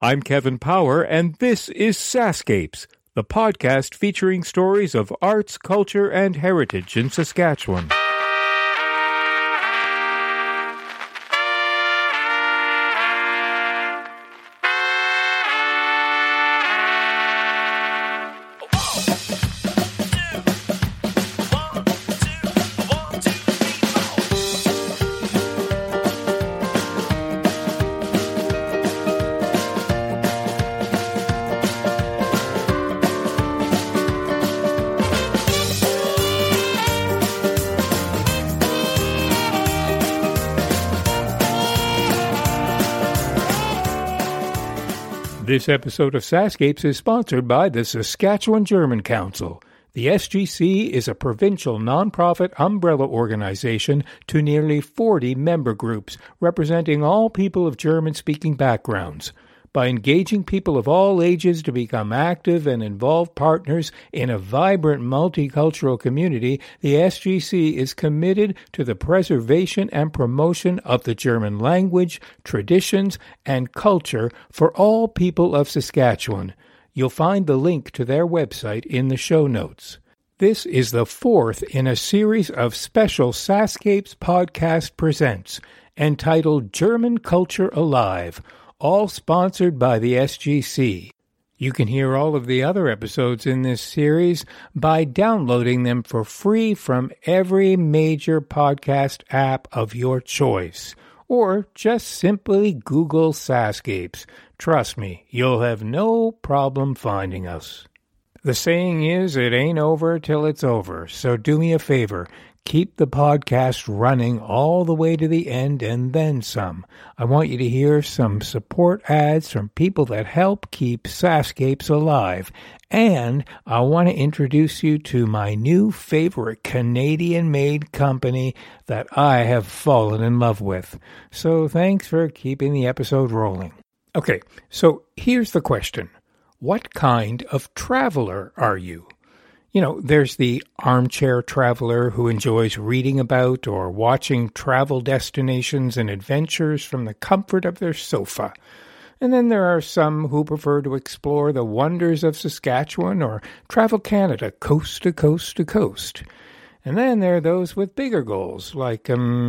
I'm Kevin Power, and this is Sascapes, the podcast featuring stories of arts, culture, and heritage in Saskatchewan. This episode of Sascapes is sponsored by the Saskatchewan German Council. The SGC is a provincial nonprofit umbrella organization to nearly 40 member groups representing all people of German-speaking backgrounds. By engaging people of all ages to become active and involved partners in a vibrant multicultural community, the SGC is committed to the preservation and promotion of the German language, traditions, and culture for all people of Saskatchewan. You'll find the link to their website in the show notes. This is the fourth in a series of special Sascapes podcast presents, entitled German Culture Alive, all sponsored by the SGC. You can hear all of the other episodes in this series by downloading them for free from every major podcast app of your choice, or just simply Google Sascapes. Trust me, you'll have no problem finding us. The saying is, it ain't over till it's over, so do me a favor. Keep the podcast running all the way to the end and then some. I want you to hear some support ads from people that help keep Sascapes alive. And I want to introduce you to my new favorite Canadian-made company that I have fallen in love with. So thanks for keeping the episode rolling. Okay, so here's the question. What kind of traveler are you? You know, there's the armchair traveler who enjoys reading about or watching travel destinations and adventures from the comfort of their sofa. And then there are some who prefer to explore the wonders of Saskatchewan or travel Canada coast to coast to coast. And then there are those with bigger goals, like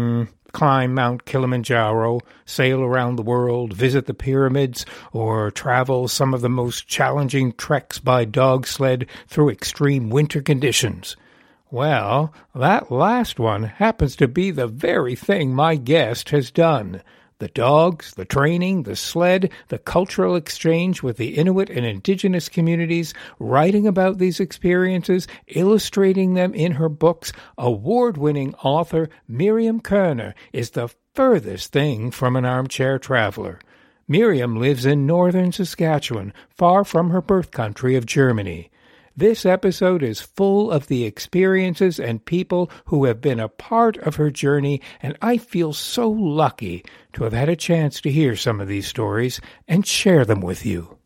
climb Mount Kilimanjaro, sail around the world, visit the pyramids, or travel some of the most challenging treks by dog sled through extreme winter conditions. Well, that last one happens to be the very thing my guest has done. The dogs, the training, the sled, the cultural exchange with the Inuit and Indigenous communities, writing about these experiences, illustrating them in her books, award-winning author Miriam Kerner is the furthest thing from an armchair traveler. Miriam lives in northern Saskatchewan, far from her birth country of Germany. This episode is full of the experiences and people who have been a part of her journey, and I feel so lucky to have had a chance to hear some of these stories and share them with you.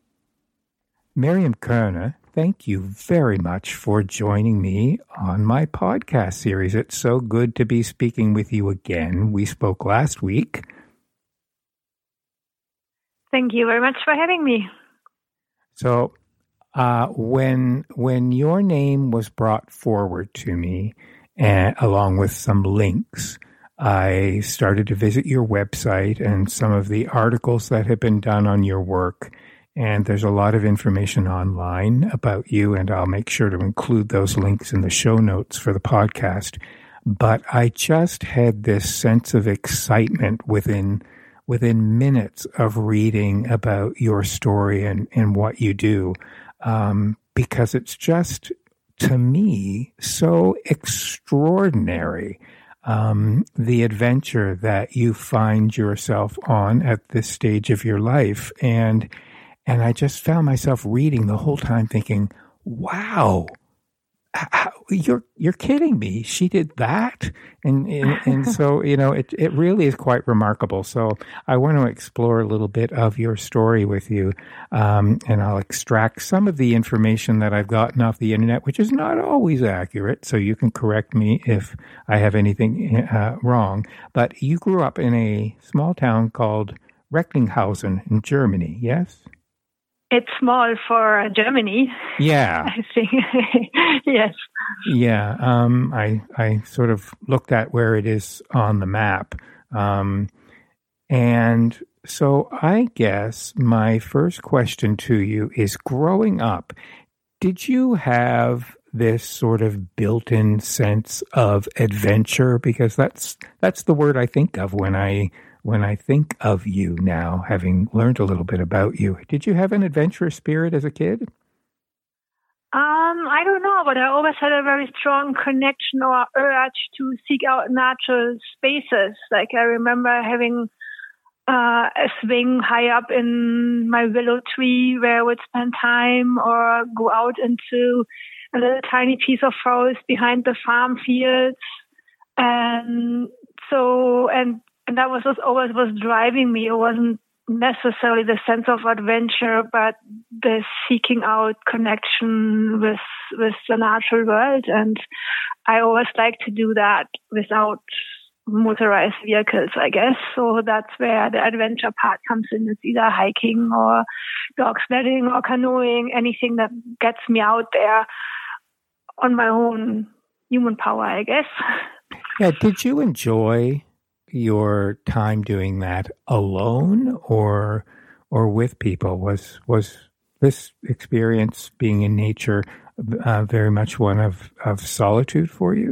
Miriam Kerner, thank you very much for joining me on my podcast series. It's so good to be speaking with you again. We spoke last week. Thank you very much for having me. So, when your name was brought forward to me, along with some links, I started to visit your website and some of the articles that have been done on your work. And there's a lot of information online about you, and I'll make sure to include those links in the show notes for the podcast. But I just had this sense of excitement within minutes of reading about your story and what you do. Because it's just, to me, so extraordinary, the adventure that you find yourself on at this stage of your life. And I just found myself reading the whole time thinking, wow, you're kidding me. She did that. And so, you know, it really is quite remarkable. So I want to explore a little bit of your story with you. And I'll extract some of the information that I've gotten off the internet, which is not always accurate. So you can correct me if I have anything wrong. But you grew up in a small town called Recklinghausen in Germany, yes? It's small for Germany. Yeah. I think. Yes. Yeah. I sort of looked at where it is on the map. And so I guess my first question to you is, growing up, did you have this sort of built-in sense of adventure? Because that's the word I think of when I think of you now, having learned a little bit about you. Did you have an adventurous spirit as a kid? I don't know, but I always had a very strong connection or urge to seek out natural spaces. Like I remember having a swing high up in my willow tree where I would spend time, or go out into a little tiny piece of forest behind the farm fields. And that was what always was driving me. It wasn't necessarily the sense of adventure, but the seeking out connection with the natural world. And I always like to do that without motorized vehicles, I guess. So that's where the adventure part comes in. It's either hiking or dog sledding or canoeing, anything that gets me out there on my own human power, I guess. Yeah. Did you enjoy your time doing that alone or with people? Was this experience, being in nature, very much one of solitude for you?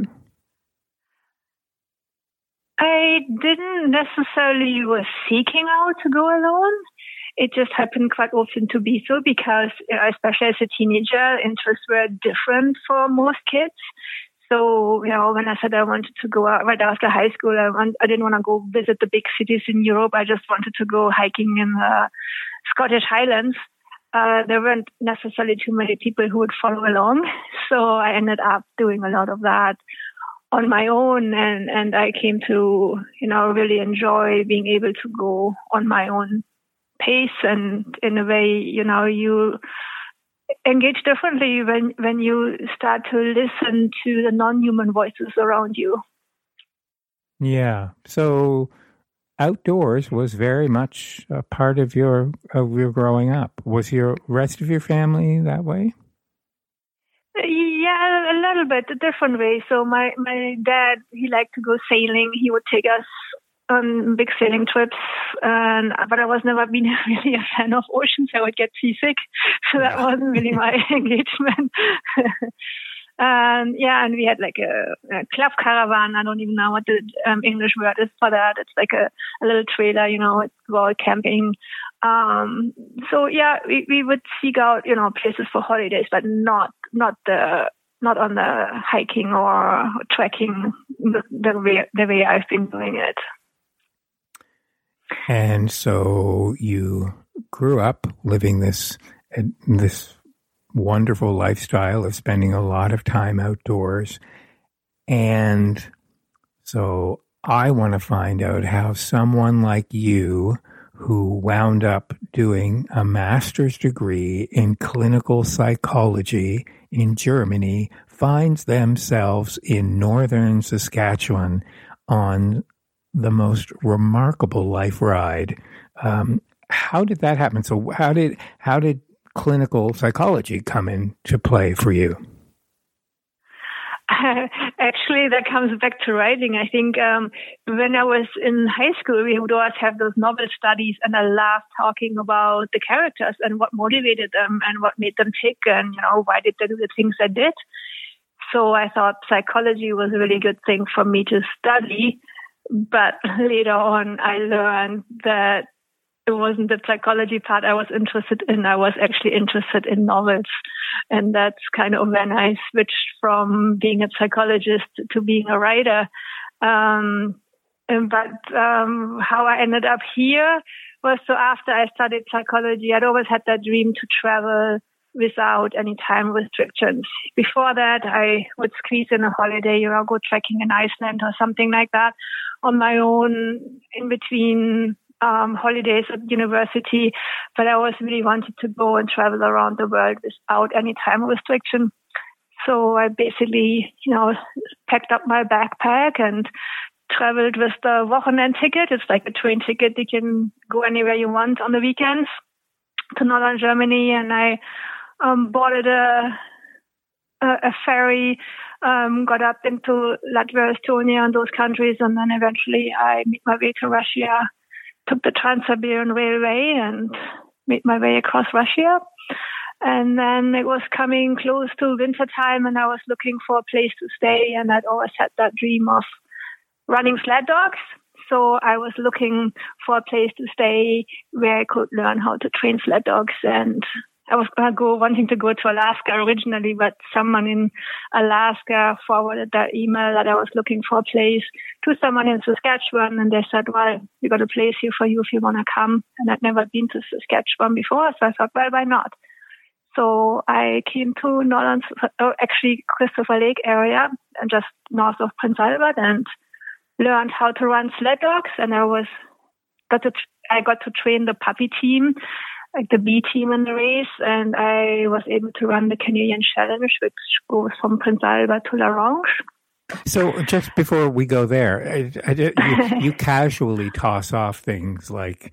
I didn't necessarily was seeking out to go alone. It just happened quite often to be so because, especially as a teenager, interests were different for most kids. So, when I said I wanted to go out right after high school, I didn't want to go visit the big cities in Europe. I just wanted to go hiking in the Scottish Highlands. There weren't necessarily too many people who would follow along. So I ended up doing a lot of that on my own. And I came to, really enjoy being able to go on my own pace. And in a way, you engage differently when you start to listen to the non-human voices around you. Yeah. So outdoors was very much a part of your growing up. Was your rest of your family that way? Yeah, a little bit, a different way. So my dad, he liked to go sailing. He would take us on big sailing trips, but I was never been really a fan of oceans. I would get seasick, so that wasn't really my engagement. And we had like a club caravan. I don't even know what the English word is for that. It's like a little trailer, it's all camping. We would seek out, places for holidays, but not on the hiking or trekking the way I've been doing it. And so you grew up living this wonderful lifestyle of spending a lot of time outdoors. And so I want to find out how someone like you, who wound up doing a master's degree in clinical psychology in Germany, finds themselves in northern Saskatchewan on the most remarkable life ride. How did that happen? So how did clinical psychology come into play for you? Actually, that comes back to writing. I think when I was in high school, we would always have those novel studies, and I loved talking about the characters and what motivated them and what made them tick, and why did they do the things they did. So I thought psychology was a really good thing for me to study. But later on, I learned that it wasn't the psychology part I was interested in. I was actually interested in novels. And that's kind of when I switched from being a psychologist to being a writer. How I ended up here was, so after I studied psychology, I'd always had that dream to travel without any time restrictions. Before that, I would squeeze in a holiday, go trekking in Iceland or something like that on my own in between holidays at university. But I always really wanted to go and travel around the world without any time restriction. So I basically, packed up my backpack and traveled with the Wochenend ticket. It's like a train ticket. You can go anywhere you want on the weekends. to northern Germany, and I boarded a ferry, got up into Latvia, Estonia, and those countries, and then eventually I made my way to Russia, took the Trans-Siberian Railway, and made my way across Russia. And then it was coming close to winter time, and I was looking for a place to stay, and I'd always had that dream of running sled dogs. So I was looking for a place to stay where I could learn how to train sled dogs. And I was wanting to go to Alaska originally, but someone in Alaska forwarded that email that I was looking for a place to someone in Saskatchewan. And they said, well, we got a place here for you if you want to come. And I'd never been to Saskatchewan before. So I thought, well, why not? So I came to Christopher Lake area, and just north of Prince Albert, and learned how to run sled dogs. And I got to train the puppy team, like the B team in the race, and I was able to run the Canadian Challenge, which goes from Prince Albert to La Ronge. So just before we go there, you casually toss off things like,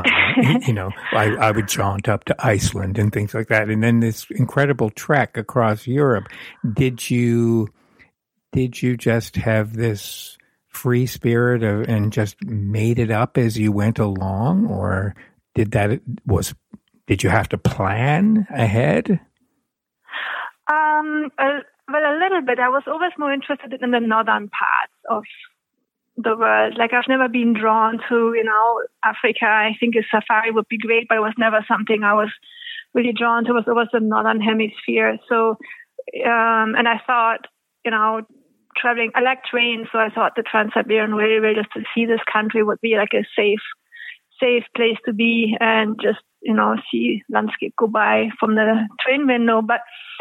I would jaunt up to Iceland and things like that. And then this incredible trek across Europe. Did you just have this free spirit and just made it up as you went along, or did you have to plan ahead? Well, a little bit. I was always more interested in the northern parts of the world. Like, I've never been drawn to, Africa. I think a safari would be great, but it was never something I was really drawn to. It was always the northern hemisphere. So, and I thought, traveling, I like trains, so I thought the Trans-Siberian Railway, just to see this country, would be like a safe place to be, and just, see landscape go by from the train window. But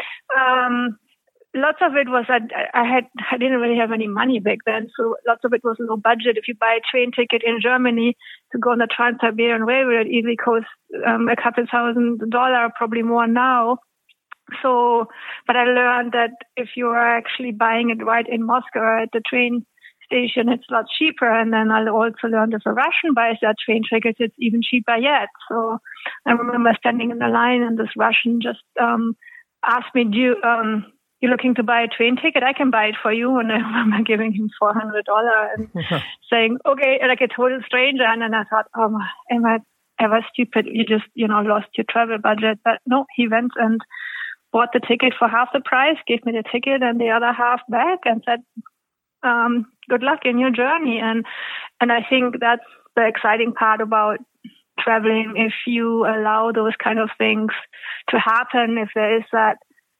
lots of it was I didn't really have any money back then, so lots of it was low budget. If you buy a train ticket in Germany to go on the Trans-Siberian Railway, it easily costs a couple $1,000, probably more now. So, but I learned that if you are actually buying it right in Moscow at the train station, it's a lot cheaper. And then I also learned if a Russian buys that train ticket, it's even cheaper yet. So I remember standing in the line, and this Russian just asked me, you're looking to buy a train ticket? I can buy it for you. And I remember giving him $400 and saying, okay, like a total stranger. And then I thought, am I ever stupid? You just, lost your travel budget. But no, he went and bought the ticket for half the price, gave me the ticket and the other half back, and said, good luck in your journey. And I think that's the exciting part about traveling. If you allow those kind of things to happen, if there is that,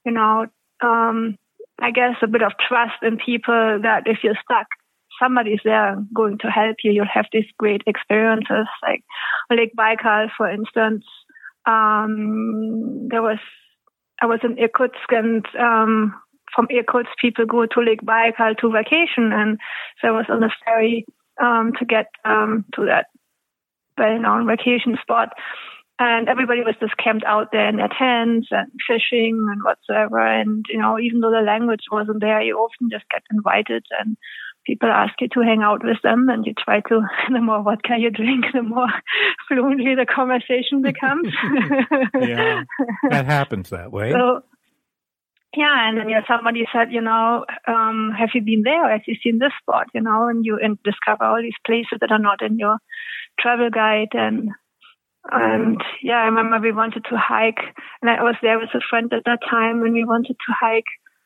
I guess a bit of trust in people that if you're stuck, somebody's there going to help you. You'll have these great experiences, like Lake Baikal, for instance. I was in Irkutsk, and from Irkutsk, people go to Lake Baikal to vacation, and so I was on the ferry to get to that well-known vacation spot. And everybody was just camped out there in their tents and fishing and whatsoever. And, even though the language wasn't there, you often just get invited, and people ask you to hang out with them, and you try to, the more vodka you drink, the more fluently the conversation becomes. Yeah, that happens that way. So, yeah, and then somebody said, have you been there? Have you seen this spot? And you discover all these places that are not in your travel guide. And yeah, I remember we wanted to hike, and I was there with a friend at that time, and we wanted to hike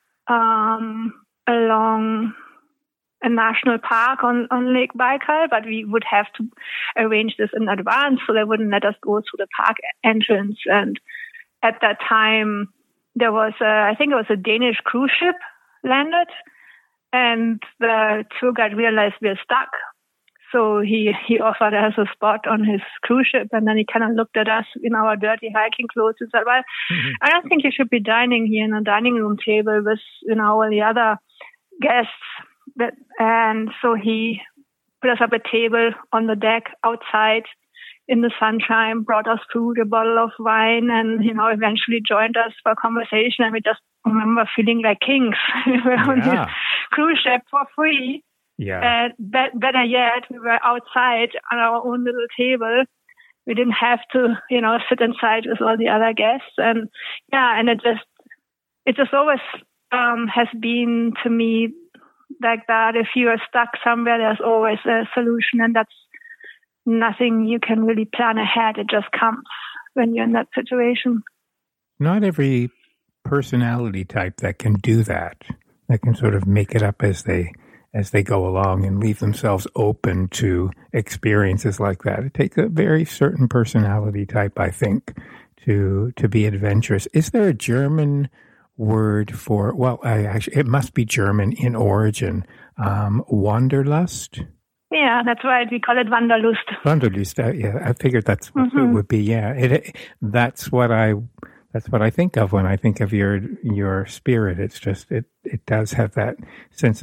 along a national park on Lake Baikal, but we would have to arrange this in advance, so they wouldn't let us go through the park entrance. And at that time, there was I think it was a Danish cruise ship landed, and the tour guide realized we were stuck. So he offered us a spot on his cruise ship, and then he kind of looked at us in our dirty hiking clothes and said, well, I don't think you should be dining here in a dining room table with, all the other guests. And so he put us up a table on the deck outside in the sunshine, brought us food, a bottle of wine, and, eventually joined us for a conversation. And we just remember feeling like kings. We were on this cruise ship for free. Yeah. And better yet, we were outside on our own little table we didn't have to, sit inside with all the other guests. And and it just always has been to me like that. If you are stuck somewhere, there's always a solution, and that's nothing you can really plan ahead. It just comes when you're in that situation. Not every personality type that can do that can sort of make it up as they go along and leave themselves open to experiences like that. It takes a very certain personality type, I think, to be adventurous. Is there a German word for, it must be German in origin, Wanderlust? Yeah, that's right. We call it Wanderlust. Wanderlust, I figured that's what it would be. Yeah, that's what I think of when I think of your spirit. It's just it does have that sense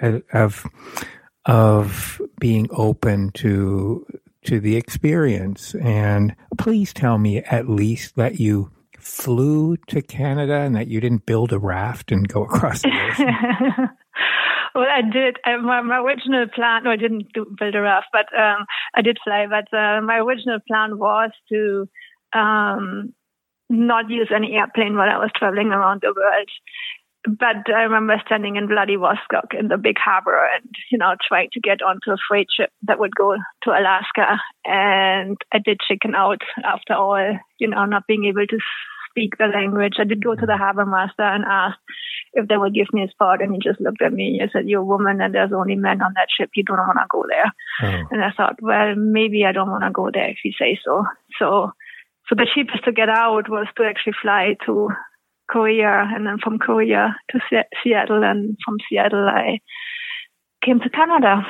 of being open to the experience. And please tell me at least that you flew to Canada and that you didn't build a raft and go across the ocean. Well, I did. My original plan, I didn't build a raft, but I did fly. But my original plan was to not use any airplane while I was traveling around the world. But I remember standing in Vladivostok in the big harbor and, trying to get onto a freight ship that would go to Alaska. And I did chicken out after all, not being able to speak the language. I did go to the harbor master and asked if they would give me a spot. And he just looked at me and said, "You're a woman and there's only men on that ship. You don't want to go there." Oh. And I thought, well, maybe I don't want to go there if you say so. So the cheapest to get out was to actually fly to Korea, and then from Korea to Seattle, and from Seattle I came to Canada.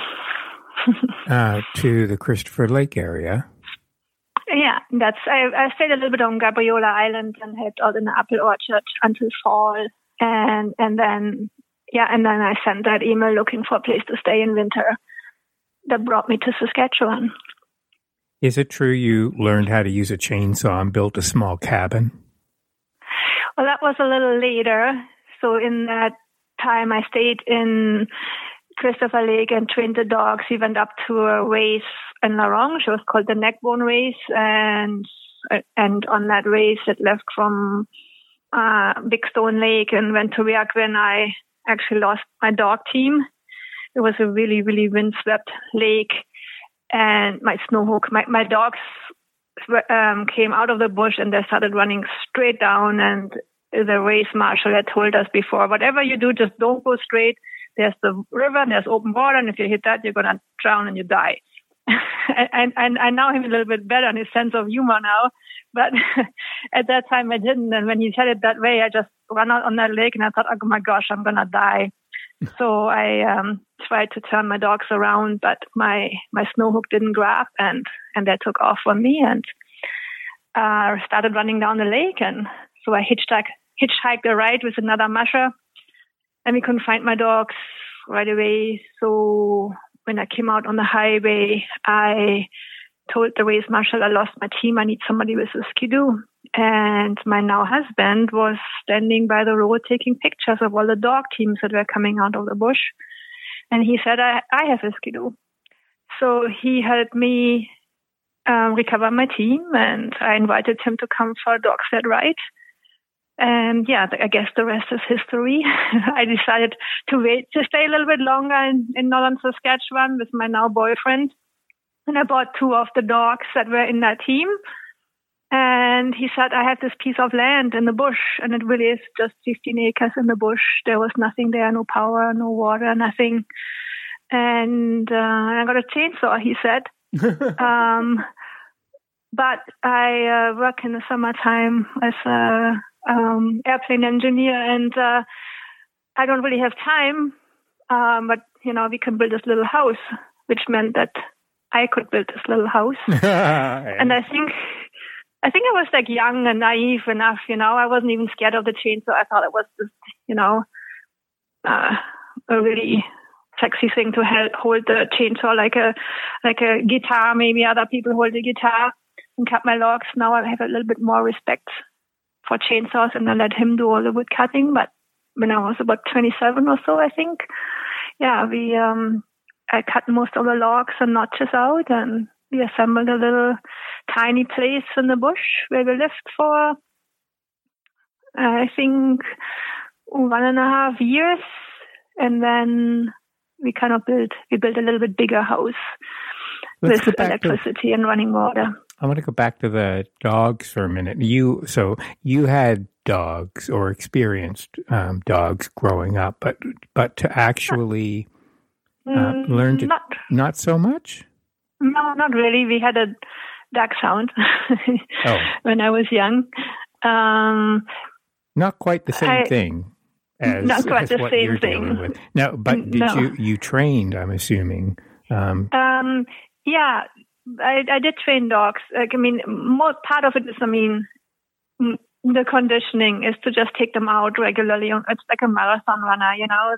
To the Christopher Lake area. Yeah, I stayed a little bit on Gabriola Island and helped out in the apple orchard until fall, and then I sent that email looking for a place to stay in winter. That brought me to Saskatchewan. Is it true you learned how to use a chainsaw and built a small cabin? Well, that was a little later. So in that time, I stayed in Christopher Lake and trained the dogs. We went up to a race in La Ronge. It was called the Neckbone Race. And on that race, it left from Big Stone Lake and went to Reagwin. I actually lost my dog team. It was a really, really windswept lake. And my snowhook, my dogs came out of the bush and they started running straight down. And the race marshal had told us before, whatever you do, just don't go straight. There's the river and there's open water. And if you hit that, you're going to drown and you die. and I know him a little bit better and his sense of humor now. But at that time I didn't. And when he said it that way, I just ran out on that lake and I thought, oh my gosh, I'm going to die. So I tried to turn my dogs around, but my snowhook didn't grab, and they took off on me and started running down the lake. And so I hitchhiked a ride with another musher, and we couldn't find my dogs right away. So when I came out on the highway, I told the race marshal I lost my team. I need somebody with a skidoo. And my now husband was standing by the road taking pictures of all the dog teams that were coming out of the bush. And he said, I have a skidoo. So he helped me recover my team, and I invited him to come for a dog sled ride. And I guess the rest is history. I decided to stay a little bit longer in northern Saskatchewan with my now boyfriend. And I bought 2 of the dogs that were in that team. And he said, I have this piece of land in the bush, and it really is just 15 acres in the bush. There was nothing there, no power, no water, nothing. And I got a chainsaw, he said. But I work in the summertime as a airplane engineer, and I don't really have time. But, we can build this little house, which meant that I could build this little house. And I think I was young and naive enough, I wasn't even scared of the chainsaw. I thought it was just, a really sexy thing to hold the chainsaw like a guitar. Maybe other people hold the guitar and cut my logs. Now I have a little bit more respect for chainsaws, and I let him do all the wood cutting. But when I was about 27 or so, I think, I cut most of the logs and notches out, and we assembled a little tiny place in the bush where we lived for, I think, 1.5 years. And then we built a little bit bigger house with electricity and running water. I want to go back to the dogs for a minute. You had dogs or experienced dogs growing up, but to actually learn to not so much. No, not really. We had a dachshund when I was young. Not quite the same thing as not quite the what same you're thing. dealing with. No, but you trained? I'm assuming. Yeah. I did train dogs. More part of it is, the conditioning is to just take them out regularly. It's like a marathon runner,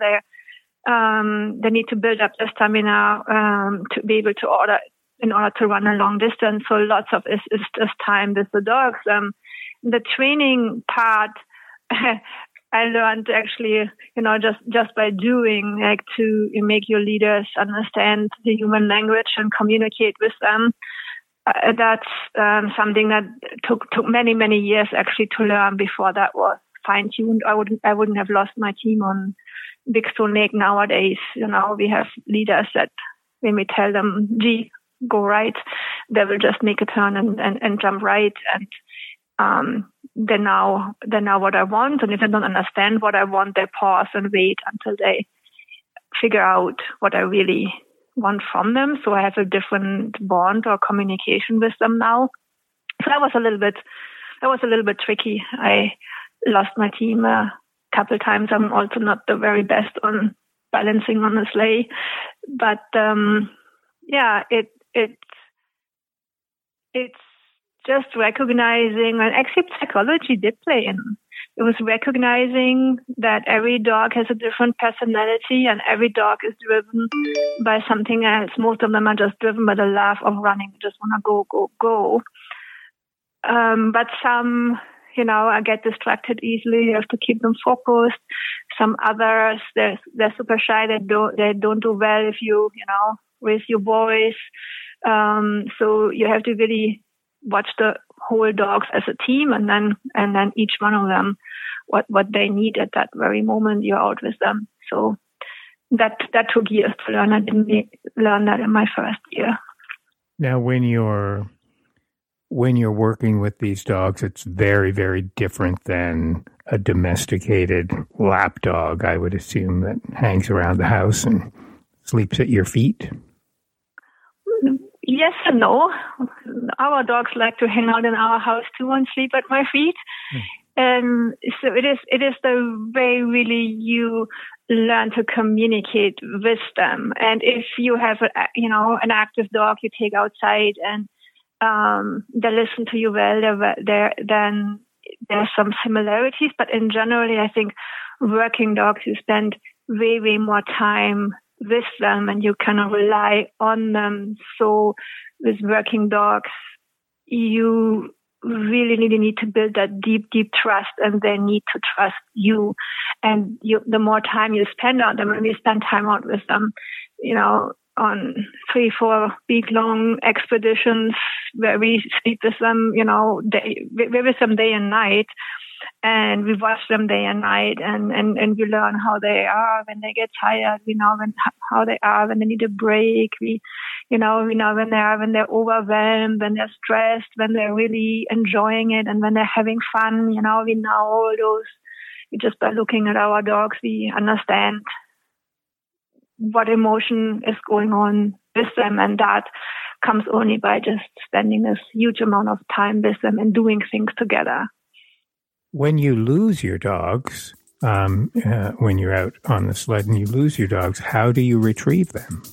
they need to build up their stamina to be able to in order to run a long distance. So lots of it is just time with the dogs. The training part, I learned actually, just by doing, like to make your leaders understand the human language and communicate with them. That's something that took many, many years actually to learn before that was fine-tuned. I wouldn't have lost my team on Big Stone Lake nowadays. We have leaders that when we tell them, gee, go right, they will just make a turn and jump right. And they know what I want, and if they don't understand what I want, they pause and wait until they figure out what I really want from them. So I have a different bond or communication with them now. So that was a little bit tricky. I lost my team a couple of times. I'm also not the very best on balancing on a sleigh, but it's just recognizing, and actually psychology did play in. It was recognizing that every dog has a different personality and every dog is driven by something else. Most of them are just driven by the love of running, just want to go. But some, I get distracted easily. You have to keep them focused. Some others, they're super shy. They don't do well if you raise your voice. So you have to really watch the whole dogs as a team, and then each one of them what they need at that very moment you're out with them. So that took years to learn. I didn't learn that in my first year. Now, when you're working with these dogs, it's very, very different than a domesticated lap dog, I would assume, that hangs around the house and sleeps at your feet. Yes and no. Our dogs like to hang out in our house too and sleep at my feet. So it is the way really you learn to communicate with them. And if you have an active dog you take outside and they listen to you well, then there's some similarities. But in general, I think working dogs, you spend way, way more time with them and you kind of rely on them. So with working dogs, you really need to build that deep, deep trust, and they need to trust you. And the more time you spend on them, and we spend time out with them, on 3-4 week-long expeditions where we sleep with them, we're with them day and night. And we watch them day and night, and we learn how they are when they get tired. We know how they are when they need a break. We know when they're overwhelmed, when they're stressed, when they're really enjoying it, and when they're having fun. We know all those. Just by looking at our dogs, we understand what emotion is going on with them, and that comes only by just spending this huge amount of time with them and doing things together. When you lose your dogs, when you're out on the sled and you lose your dogs, how do you retrieve them?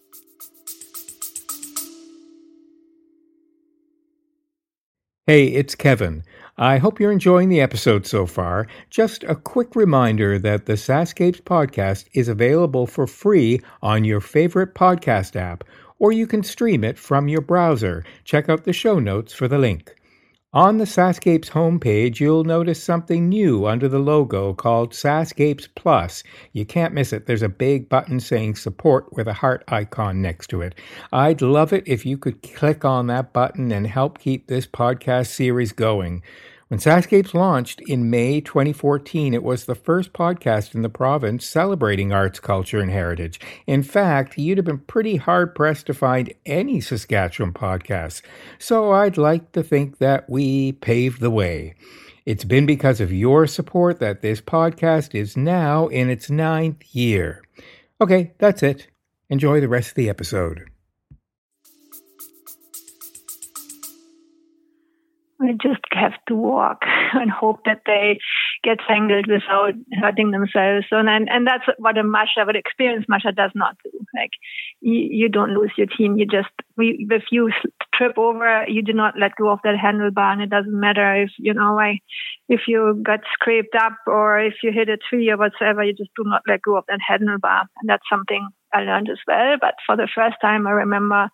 Hey, it's Kevin. I hope you're enjoying the episode so far. Just a quick reminder that the Sascapes podcast is available for free on your favorite podcast app, or you can stream it from your browser. Check out the show notes for the link. On the Sascapes homepage, you'll notice something new under the logo called Sascapes Plus. You can't miss it. There's a big button saying support with a heart icon next to it. I'd love it if you could click on that button and help keep this podcast series going. When Sascapes launched in May 2014, it was the first podcast in the province celebrating arts, culture, and heritage. In fact, you'd have been pretty hard-pressed to find any Saskatchewan podcasts. So I'd like to think that we paved the way. It's been because of your support that this podcast is now in its 9th year. Okay, that's it. Enjoy the rest of the episode. We just have to walk and hope that they get tangled without hurting themselves. And that's what what experienced musher does not do. Like, you don't lose your team. If you trip over, you do not let go of that handlebar, and it doesn't matter if you got scraped up or if you hit a tree or whatsoever, you just do not let go of that handlebar. And that's something I learned as well. But for the first time, I remember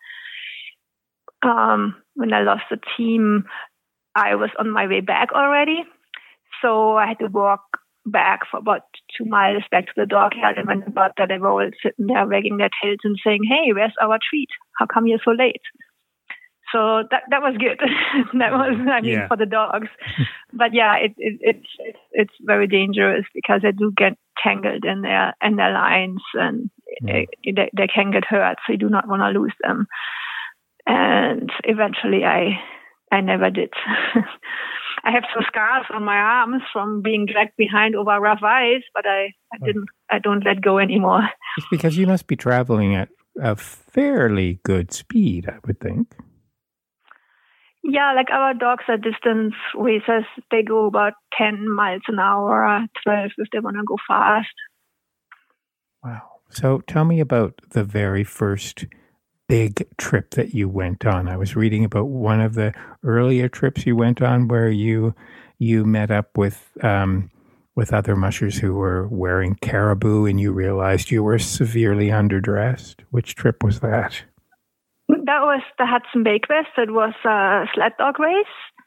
when I lost the team, I was on my way back already. So I had to walk back for about 2 miles back to the dog-yard, and when about that, they were all sitting there wagging their tails and saying, "Hey, where's our treat? How come you're so late?" So that was good. That was, for the dogs. But yeah, it's very dangerous because they do get tangled in their lines, and they can get hurt. So you do not want to lose them. And eventually, I never did. I have some scars on my arms from being dragged behind over rough ice, but I don't let go anymore. It's because you must be traveling at a fairly good speed, I would think. Yeah, like our dogs are distance racers. They go about 10 miles an hour, 12 if they want to go fast. Wow. So tell me about the very first big trip that you went on. I was reading about one of the earlier trips you went on where you met up with other mushers who were wearing caribou, and you realized you were severely underdressed. Which trip was that? That was the Hudson Bay Quest. It was a sled dog race.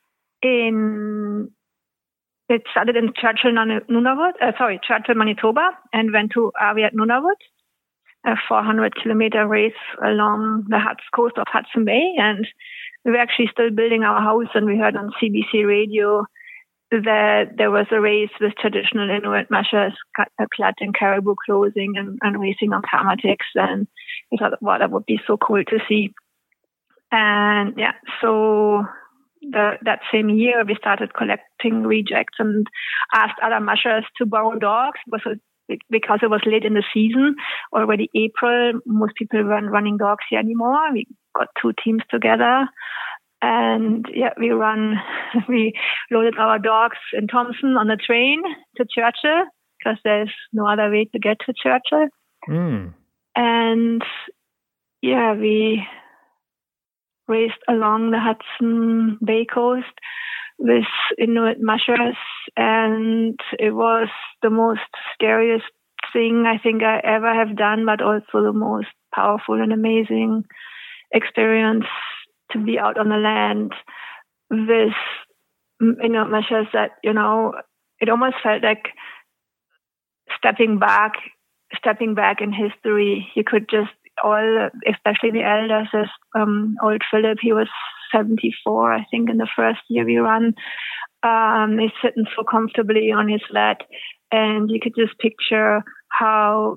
It started in Churchill, Manitoba, and went to Aviat, Nunavut. A 400-kilometer race along the coast of Hudson Bay. And we were actually still building our house, and we heard on CBC radio that there was a race with traditional Inuit mushers clad in caribou clothing and racing on Kamatiks. And we thought, wow, that would be so cool to see. And yeah, so that same year, we started collecting rejects and asked other mushers to borrow dogs. Because it was late in the season, already April, most people weren't running dogs here anymore. We got 2 teams together, and we loaded our dogs in Thompson on the train to Churchill, because there's no other way to get to Churchill. And we raced along the Hudson Bay coast with Inuit mushers, and it was the most scariest thing I think I ever have done, but also the most powerful and amazing experience to be out on the land with Inuit mushers that, it almost felt like stepping back in history. You could just especially the elders, as old Philip, he was 74, I think, in the first year we ran. He's sitting so comfortably on his sled, and you could just picture how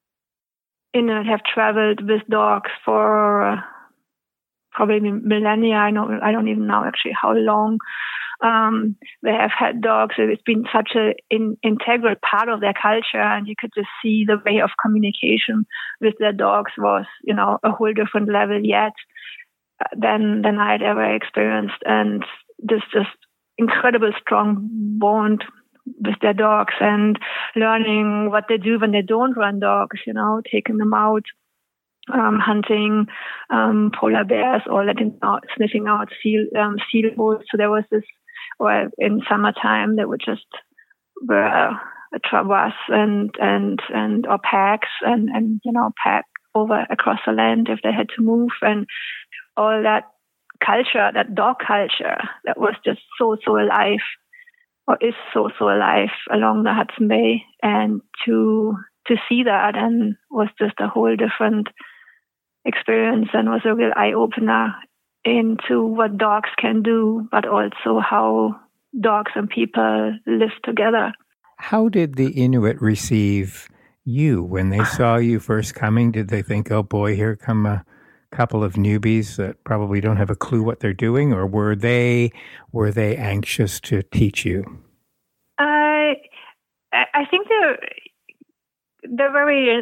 Inuit have traveled with dogs for probably millennia. I don't even know actually how long they have had dogs. It's been such an integral part of their culture, and you could just see the way of communication with their dogs was, a whole different level yet than I had ever experienced. And this just incredible strong bond with their dogs, and learning what they do when they don't run dogs, taking them out, hunting polar bears, or sniffing out seal holes. So there was this, or in summertime, they would just wear a traverse or packs and pack over across the land if they had to move, and all that culture, that dog culture that was just so alive, or is so alive along the Hudson Bay, and to see that, and was just a whole different experience, and was a real eye opener into what dogs can do, but also how dogs and people live together. How did the Inuit receive you when they saw you first coming? Did they think, oh boy, here come a couple of newbies that probably don't have a clue what they're doing, or were they anxious to teach you? I think they're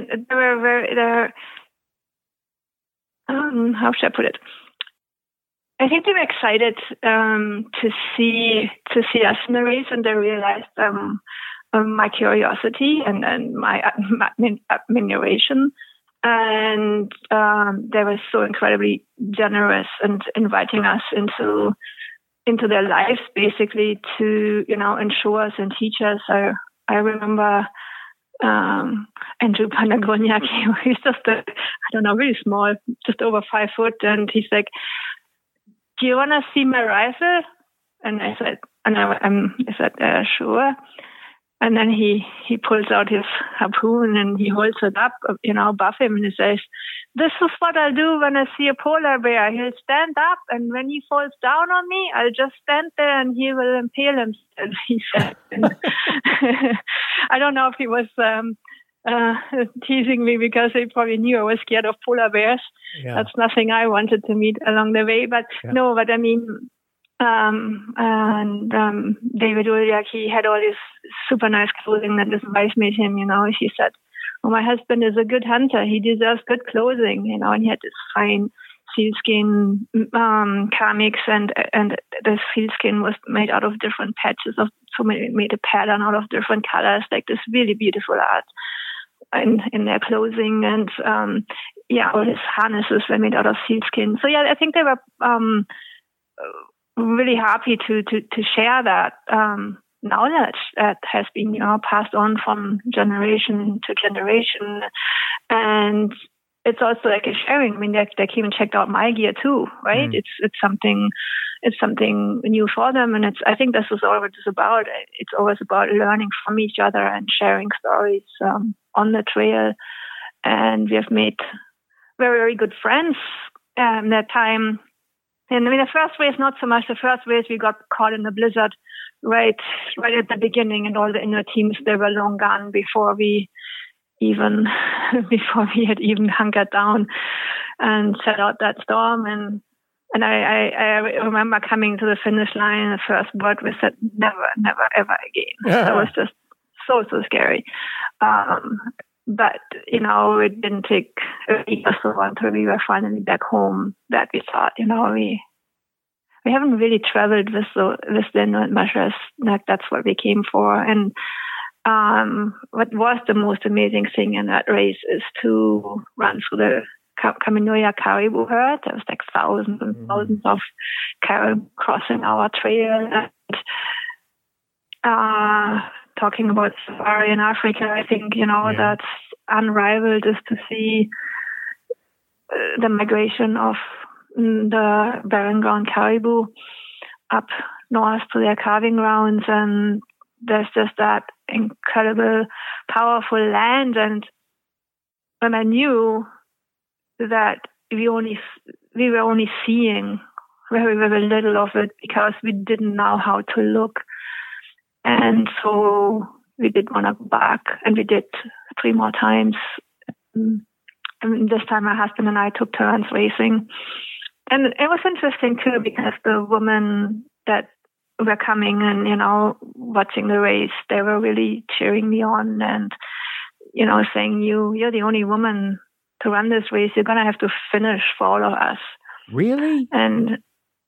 how should I put it? I think they were excited to see us in the race, and they realized my curiosity and my admiration, and they were so incredibly generous and inviting us into their lives, basically, to ensure us and teach us. I remember Andrew Panagoniak. He's just really small, just over 5 foot, and he's like, "Do you want to see my rifle?" And I said, "Sure." And then he pulls out his harpoon and he holds it up, above him, and he says, "This is what I'll do when I see a polar bear. He'll stand up, and when he falls down on me, I'll just stand there and he will impale himself," he said. I don't know if he was teasing me because he probably knew I was scared of polar bears. Yeah. That's nothing I wanted to meet along the way. But no, but I mean, David Uliak, he had all this super nice clothing that his wife made him, She said, "Oh, my husband is a good hunter. He deserves good clothing," and he had this fine sealskin comics, and the sealskin was made out of different patches so made a pattern out of different colors, like this really beautiful art in their clothing, and all his harnesses were made out of sealskin. So I think they were really happy to share that knowledge that has been passed on from generation to generation, and it's also like a sharing. I mean, they came and checked out my gear too, right? Mm. It's something new for them, and I think this is all it is about. It's always about learning from each other and sharing stories on the trail, and we have made very, very good friends that time. And I mean, the first race, not so much. The first race, we got caught in the blizzard right at the beginning, and all the inner teams, they were long gone before we had even hunkered down and set out that storm. And I remember coming to the finish line, the first word was said, "Never, never, ever again." Yeah. That was just so scary. But, it didn't take a week or so until we were finally back home that we thought, we haven't really traveled with the Inuit measures. Like, that's what we came for. And what was the most amazing thing in that race is to run through the Kaminoya caribou herd. There was like thousands and thousands of caribou crossing our trail. And talking about safari in Africa, I think, that's unrivaled, is to see the migration of the Barren Ground caribou up north to their calving grounds, and there's just that incredible, powerful land. And when I knew that we were only seeing very, very little of it because we didn't know how to look. And so we did want to go back, and we did 3 more times. And this time my husband and I took turns racing. And it was interesting too, because the women that were coming and, watching the race, they were really cheering me on and, saying, you're the only woman to run this race. You're going to have to finish for all of us. Really? And,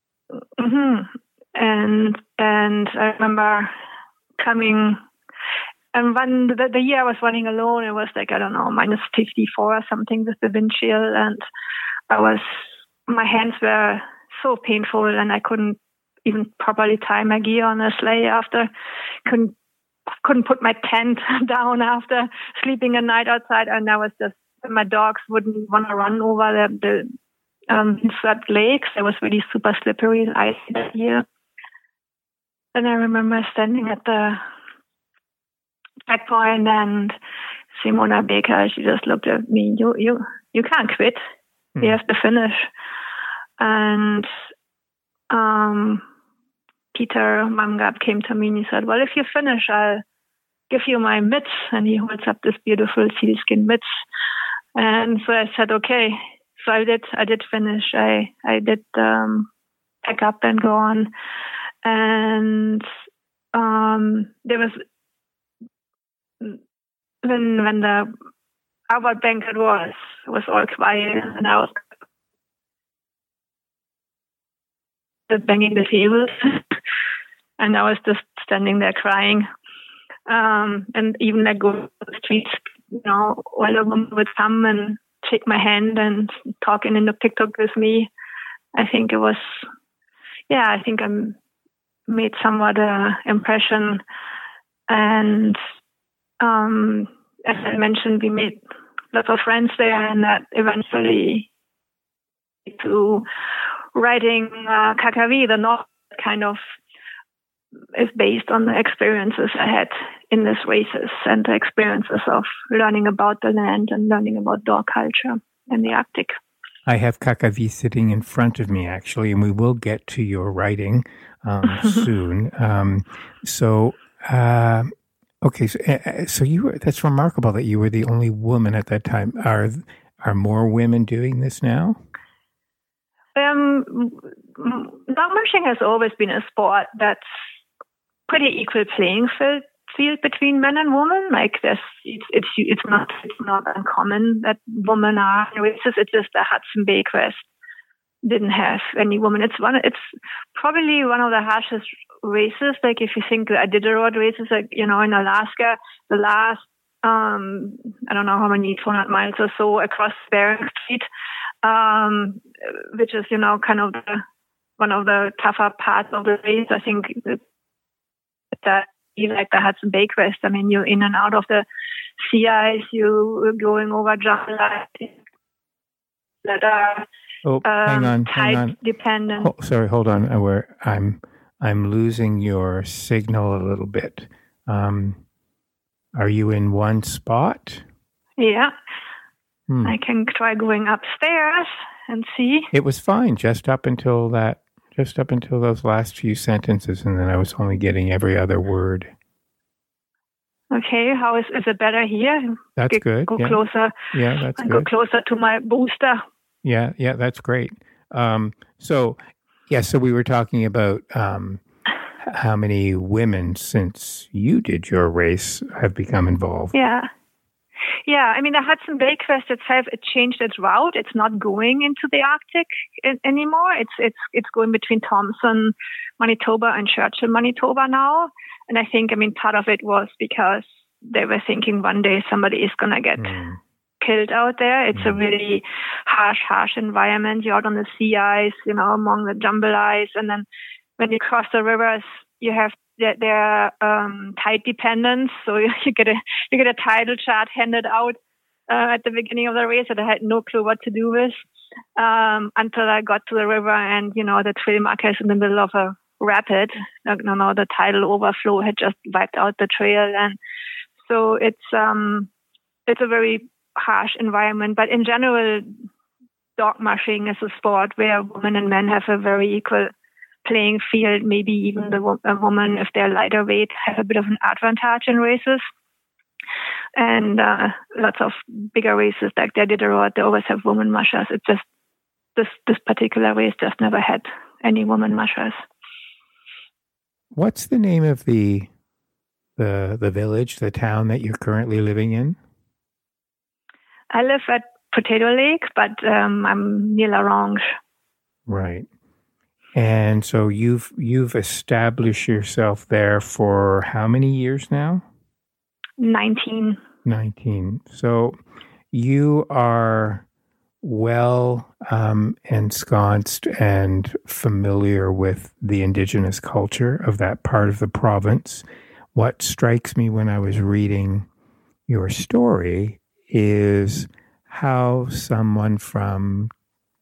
and I remember coming, and the year I was running alone, it was like, I don't know, minus 54 or something with the wind chill, and my hands were so painful, and I couldn't even properly tie my gear on a sleigh after, couldn't put my tent down after sleeping a night outside, and I was just, my dogs wouldn't want to run over Winslow Lakes. It was really super slippery and icy that year. And I remember standing at the checkpoint, and Simona Baker, she just looked at me. You can't quit. You have to finish. And Peter Mangab came to me and he said, well, if you finish, I'll give you my mitts. And he holds up this beautiful sealskin mitts. And so I said, okay. So I did finish. I did pack up and go on. And there was, when the award banquet was all quiet, and I was banging the tables, and I was just standing there crying. And even I go to the streets, all the women would come and shake my hand and talking in the TikTok with me. I think I made somewhat an impression. And as I mentioned, we made lots of friends there, and that eventually to writing Kakavi, the novel, kind of is based on the experiences I had in these races and the experiences of learning about the land and learning about dog culture in the Arctic. I have Kakavi sitting in front of me, actually, and we will get to your writing soon. Okay, so you were, that's remarkable that you were the only woman at that time. Are more women doing this now? Dog marching has always been a sport that's pretty equal playing field between men and women. Like it's not uncommon that women are in races. It's just the Hudson Bay Crest didn't have any women. It's probably one of the harshest races. Like if you think the Iditarod races, like in Alaska, the last I don't know how many 200 miles or so across Bering Strait, which is kind of one of the tougher parts of the race. I think that even like the Hudson Bay Crest, I mean, you're in and out of the sea ice, you're going over jambalaya that are hang on. dependent. Hold on. I'm losing your signal a little bit. Are you in one spot? Yeah. I can try going upstairs and see. It was fine just up until those last few sentences, and then I was only getting every other word. Okay, how is it better here? That's good. Go closer. Yeah, that's good. Go closer to my booster. Yeah, that's great. So we were talking about how many women, since you did your race, have become involved. Yeah, I mean, the Hudson Bay Crest itself, it changed its route. It's not going into the Arctic anymore. It's going between Thompson, Manitoba, and Churchill, Manitoba now. And I think, part of it was because they were thinking one day somebody is going to get killed out there. It's a really harsh environment. You're out on the sea ice, among the jambalaya. And then when you cross the rivers, you have their tide dependence. So you get a tidal chart handed out at the beginning of the race that I had no clue what to do with until I got to the river, and the trail marker is in the middle of a rapid. The tidal overflow had just wiped out the trail, and so it's a very harsh environment. But in general, dog mushing is a sport where women and men have a very equal playing field. Maybe even a woman, if they're lighter weight, have a bit of an advantage in races. And lots of bigger races like the Iditarod, they always have women mushers. It's just this particular race just never had any women mushers. What's the name of the village, the town that you're currently living in? I live at Potato Lake, but I'm near La Ronge. Right. And so you've established yourself there for how many years now? 19. So you are well ensconced and familiar with the indigenous culture of that part of the province. What strikes me when I was reading your story is how someone from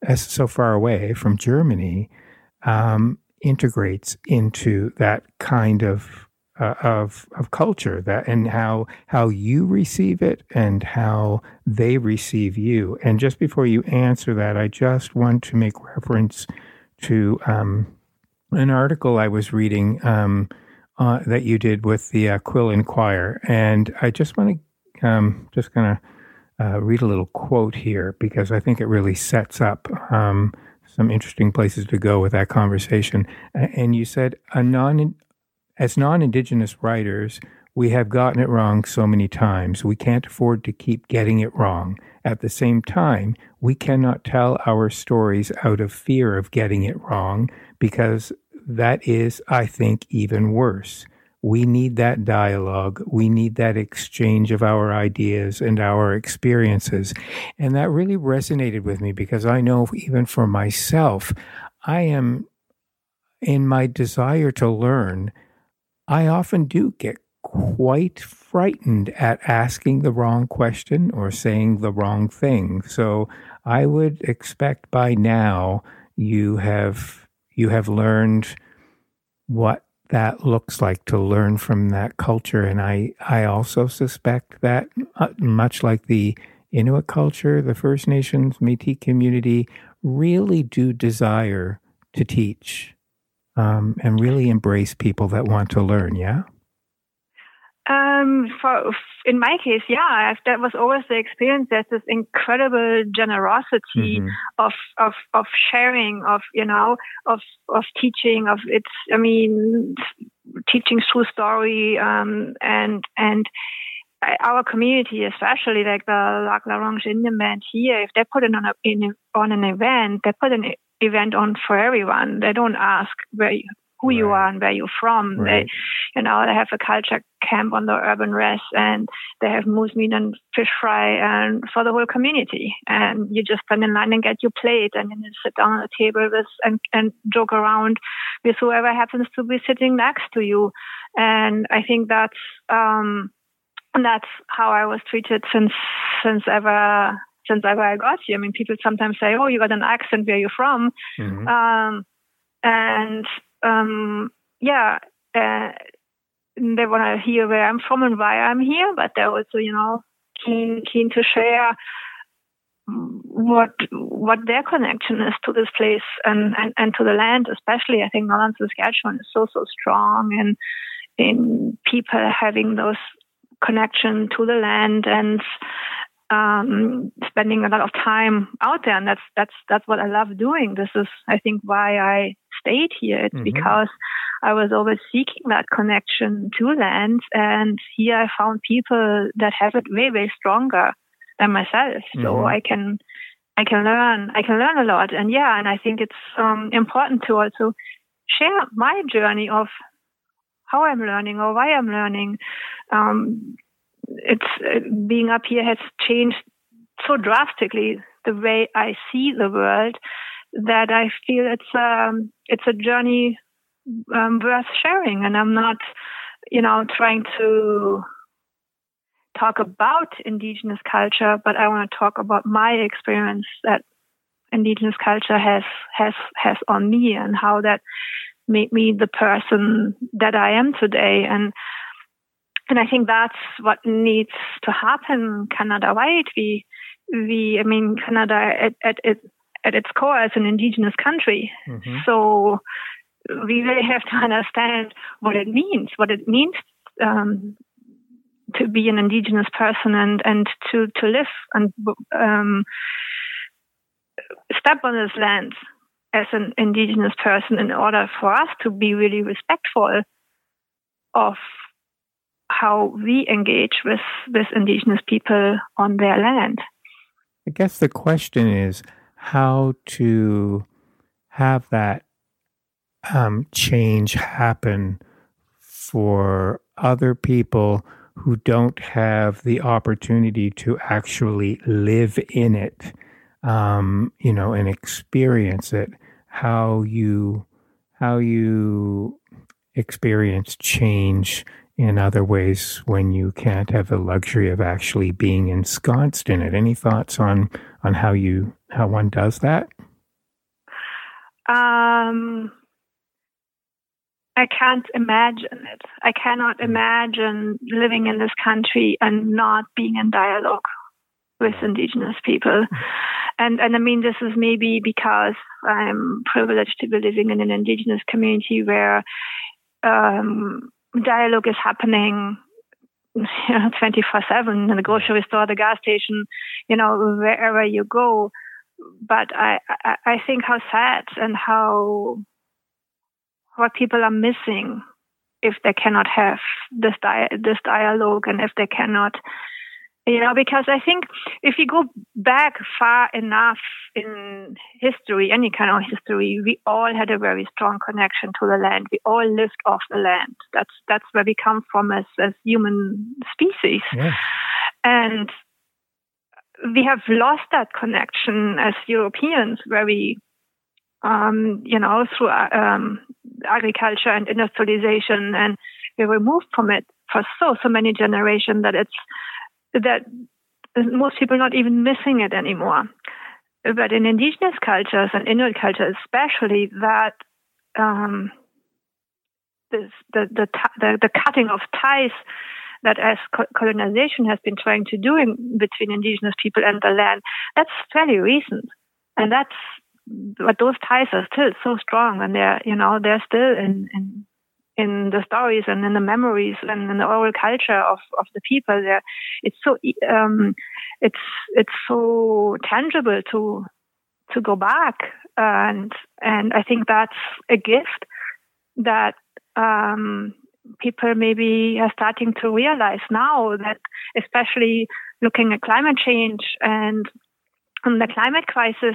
as so far away from Germany, integrates into that kind of culture, that and how you receive it and how they receive you. And just before you answer that, I just want to make reference to an article I was reading that you did with the Quill Inquirer, and I just want to just going to read a little quote here because I think it really sets up some interesting places to go with that conversation. And you said, as non-Indigenous writers, we have gotten it wrong so many times. We can't afford to keep getting it wrong. At the same time, we cannot tell our stories out of fear of getting it wrong, because that is, I think, even worse. We need that dialogue. We need that exchange of our ideas and our experiences. And that really resonated with me because I know even for myself, I am, in my desire to learn, I often do get quite frightened at asking the wrong question or saying the wrong thing. So I would expect by now you have learned what that looks like to learn from that culture. And I also suspect that much like the Inuit culture, the First Nations, Métis community really do desire to teach and really embrace people that want to learn, yeah? In my case, yeah, that was always the experience. There's this incredible generosity of sharing, of teaching, teaching through story, and our community, especially like the Lac La Ronge Indian Band here, if they put it on an event, they put an event on for everyone. They don't ask who you are and where you're from. Right. They have a culture camp on the urban rest, and they have moose meat and fish fry and for the whole community. And you just stand in line and get your plate, and then you sit down on the table and joke around with whoever happens to be sitting next to you. And I think that's how I was treated since ever I got here. I mean, people sometimes say, "Oh, you got an accent. Where you from?" They want to hear where I'm from and why I'm here, but they're also, keen to share what their connection is to this place and to the land, especially. I think Northern Saskatchewan is so strong in people having those connection to the land and spending a lot of time out there, and that's what I love doing. This is, I think, why I stayed here. It's because I was always seeking that connection to land, and here I found people that have it way, way stronger than myself. So I can learn a lot, and I think it's important to also share my journey of how I'm learning or why I'm learning. Being up here has changed so drastically the way I see the world that I feel it's a journey worth sharing. And I'm not, trying to talk about Indigenous culture, but I want to talk about my experience that Indigenous culture has on me and how that made me the person that I am today. And I think that's what needs to happen Canada-wide. Canada at its core is an Indigenous country. So we really have to understand what it means to be an Indigenous person and to live and step on this land as an Indigenous person in order for us to be really respectful of how we engage with Indigenous people on their land. I guess the question is how to have that change happen for other people who don't have the opportunity to actually live in it, and experience it. How you experience change in other ways when you can't have the luxury of actually being ensconced in it. Any thoughts on how one does that? I can't imagine it. I cannot imagine living in this country and not being in dialogue with indigenous people. And I mean, this is maybe because I'm privileged to be living in an indigenous community where dialogue is happening 24/7 in the grocery store, the gas station, wherever you go. But I think how sad and what people are missing if they cannot have this dialogue, and if they cannot, because I think if you go back far enough in history, any kind of history, we all had a very strong connection to the land. We all lived off the land. That's where we come from as human species. Yeah. And we have lost that connection as Europeans, where we, through agriculture and industrialization, and we removed from it for so many generations that most people are not even missing it anymore. But in indigenous cultures and Inuit culture especially, that the cutting of ties that as colonization has been trying to do between indigenous people and the land, that's fairly recent. And but those ties are still so strong, and they're still in the stories and in the memories and in the oral culture of the people. It's so tangible to go back, and I think that's a gift that people maybe are starting to realize now, that especially looking at climate change and the climate crisis,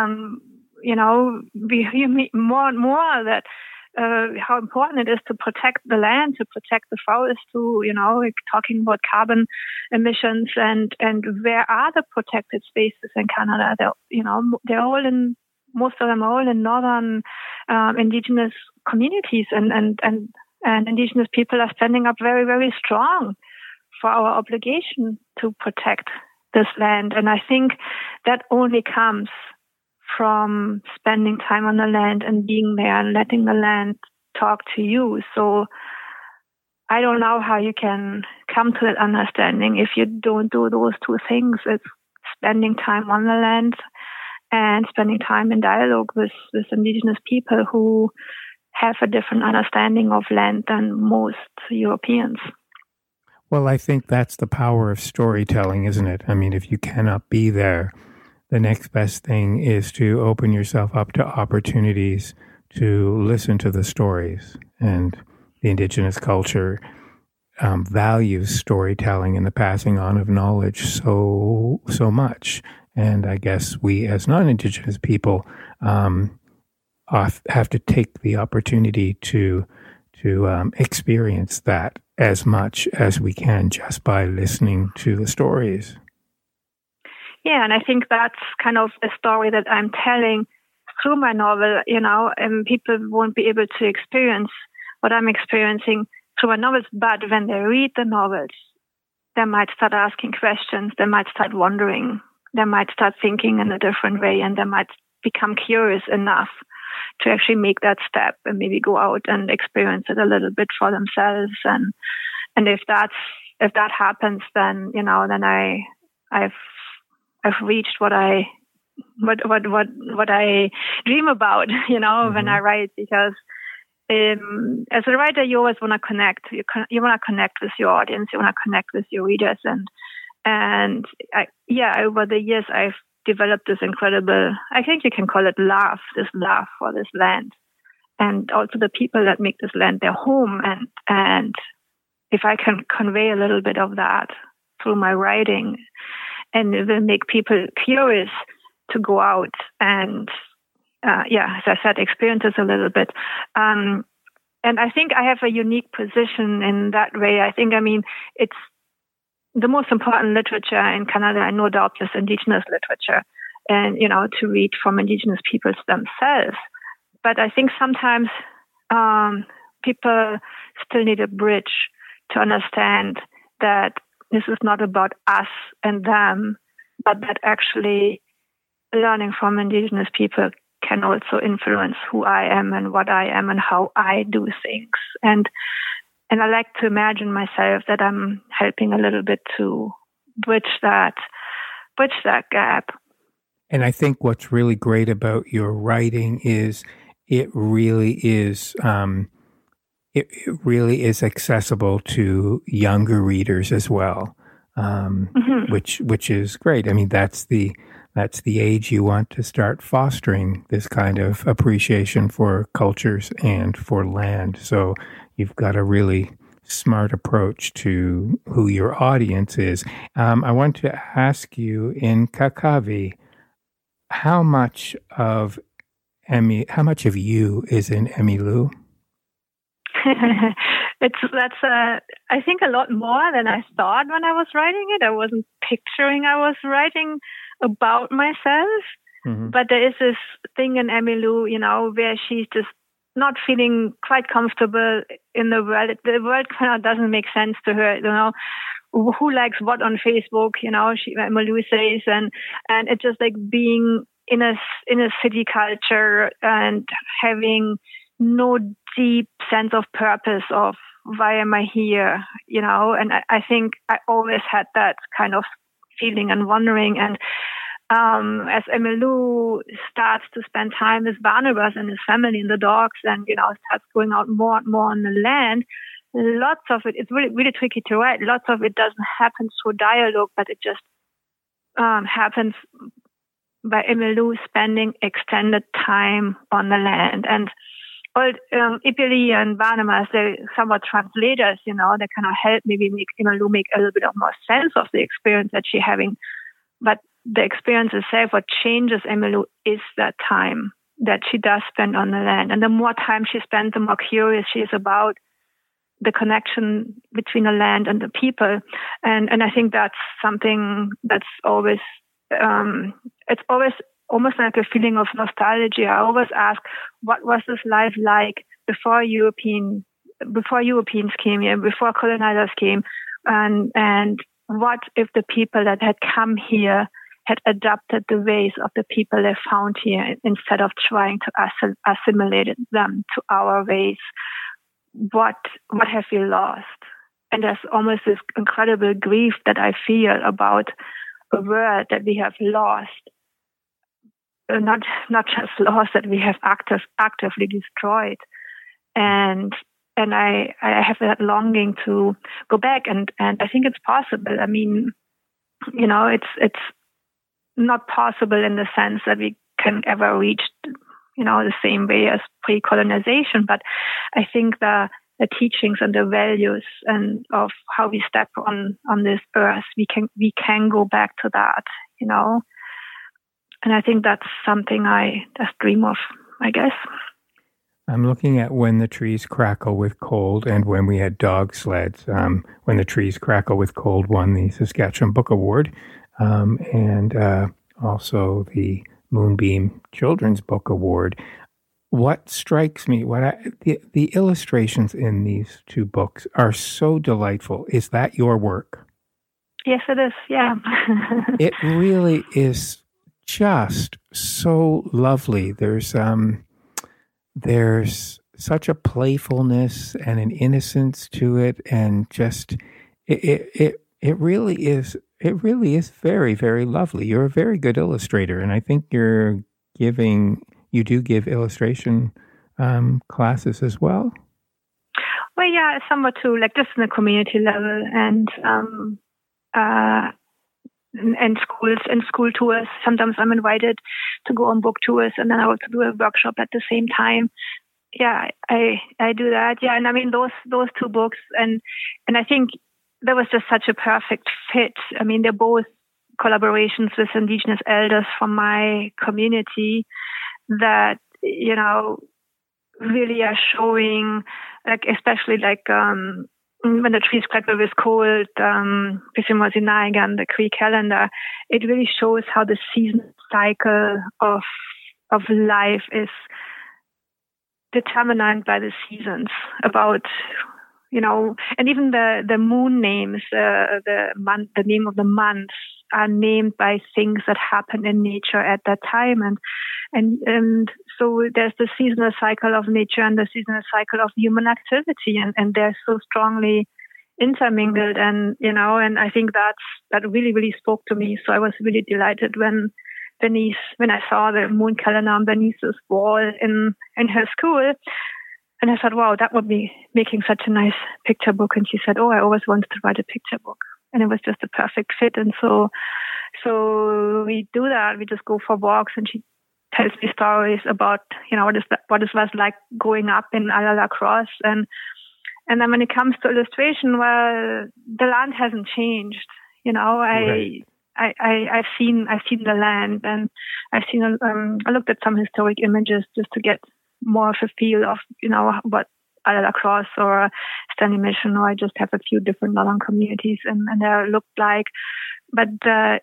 we hear more and more that how important it is to protect the land, to protect the forest, talking about carbon emissions, and where are the protected spaces in Canada? They're all most of them are all in northern indigenous communities, and indigenous people are standing up very, very strong for our obligation to protect this land. And I think that only comes from spending time on the land and being there and letting the land talk to you. So I don't know how you can come to that understanding if you don't do those two things. It's spending time on the land and spending time in dialogue with indigenous people who have a different understanding of land than most Europeans. Well, I think that's the power of storytelling, isn't it? I mean, if you cannot be there, the next best thing is to open yourself up to opportunities to listen to the stories. And the indigenous culture values storytelling and the passing on of knowledge so much. And I guess we as non-indigenous people have to take the opportunity to experience that as much as we can just by listening to the stories. Yeah, and I think that's kind of a story that I'm telling through my novel, and people won't be able to experience what I'm experiencing through my novels, but when they read the novels, they might start asking questions, they might start wondering, they might start thinking in a different way, and they might become curious enough to actually make that step and maybe go out and experience it a little bit for themselves. And if that happens, then then I've reached what I dream about, when I write, because as a writer, you always want to connect. You want to connect with your audience. You want to connect with your readers, and over the years, I've developed this incredible, I think you can call it love for this land, and also the people that make this land their home. And if I can convey a little bit of that through my writing, and it will make people curious to go out and, as I said, experience this a little bit. And I think I have a unique position in that way. It's the most important literature in Canada, and no doubt is Indigenous literature, and, to read from Indigenous peoples themselves. But I think sometimes people still need a bridge to understand that this is not about us and them, but that actually learning from Indigenous people can also influence who I am and what I am and how I do things. And I like to imagine myself that I'm helping a little bit to bridge that gap. And I think what's really great about your writing is it really is accessible to younger readers as well, which is great. I mean, that's the age you want to start fostering this kind of appreciation for cultures and for land. So you've got a really smart approach to who your audience is. I want to ask you, in Kakavi, how much of you is in Emmylou? I think a lot more than I thought when I was writing it. I wasn't picturing I was writing about myself, but there is this thing in Emmylou, where she's just not feeling quite comfortable in the world. The world kind of doesn't make sense to her, who likes what on Facebook, Emmylou says, and it's just like being in a city culture and having no deep sense of purpose of why am I here, and I think I always had that kind of feeling and wondering. And as Emmylou starts to spend time with Barnabas and his family and the dogs and, starts going out more and more on the land, lots of it's really, really tricky to write. Lots of it doesn't happen through dialogue, but it just happens by Emmylou spending extended time on the land. And Ipili and Barnabas, they're somewhat translators, they kind of help maybe make Emmylou make a little bit of more sense of the experience that she's having. But the experience itself, what changes Emmylou is that time that she does spend on the land. And the more time she spends, the more curious she is about the connection between the land and the people. And I think that's something that's always, it's always almost like a feeling of nostalgia. I always ask, what was this life like before Europeans came here, before colonizers came? And what if the people that had come here had adopted the ways of the people they found here instead of trying to assimilate them to our ways? What have we lost? And there's almost this incredible grief that I feel about a world that we have lost. Not just lost, that we have actively destroyed. And I have that longing to go back, and I think it's possible. I mean, it's not possible in the sense that we can ever reach, the same way as pre-colonization. But I think the teachings and the values and of how we step on this earth, we can go back to that, And I think that's something I just dream of, I guess. I'm looking at When the Trees Crackle with Cold and When We Had Dog Sleds. When the Trees Crackle with Cold won the Saskatchewan Book Award, and also the Moonbeam Children's Book Award. What strikes me, the illustrations in these two books are so delightful. Is that your work? Yes, it is. Yeah. It really is just so lovely. There's such a playfulness and an innocence to it, and just it really is very, very lovely. You're a very good illustrator, and I think you do give illustration classes as well. Well, yeah, somewhat too, like just on a community level, and schools and school tours. Sometimes I'm invited to go on book tours, and then I also do a workshop at the same time. Yeah, I do that. Yeah, and I mean those two books, and I think that was just such a perfect fit. I mean, they're both collaborations with Indigenous elders from my community that really are showing, like especially like When the Trees Crackle with Cold, Pisimosinagan, the Cree calendar, it really shows how the season cycle of life is determined by the seasons, about, and even the moon names, the name of the months are named by things that happen in nature at that time. And so there's the seasonal cycle of nature and the seasonal cycle of human activity, and they're so strongly intermingled. And, and I think that really, really spoke to me. So I was really delighted when I saw the moon calendar on Bernice's wall in her school. And I thought, wow, that would be making such a nice picture book. And she said, oh, I always wanted to write a picture book. And it was just a perfect fit. And so we do that. We just go for walks, and she tells me stories about, what it was like growing up in Alla-la-Crosse. And then when it comes to illustration, well, the land hasn't changed. Right. I've seen the land, and I looked at some historic images just to get more of a feel of, what Alla-la-Crosse or Stanley Mission, or I just have a few different northern communities and they looked like. But the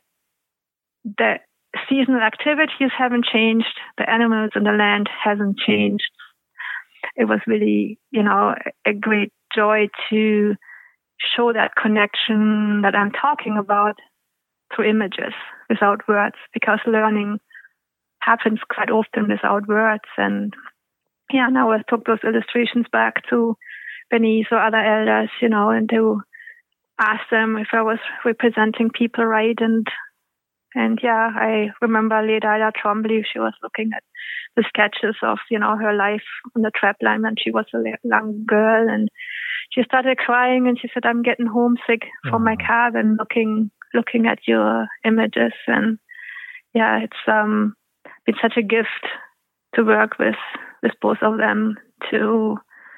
seasonal activities haven't changed. The animals and the land hasn't changed. It was really, a great joy to show that connection that I'm talking about through images without words, because learning happens quite often without words. And now I took those illustrations back to Bernice or other elders, and to ask them if I was representing people right. And I remember Lady Ida Trombley, she was looking at the sketches of, her life on the trap line when she was a young girl, and she started crying, and she said, I'm getting homesick from my cabin looking at your images. And it's been such a gift to work with both of them to,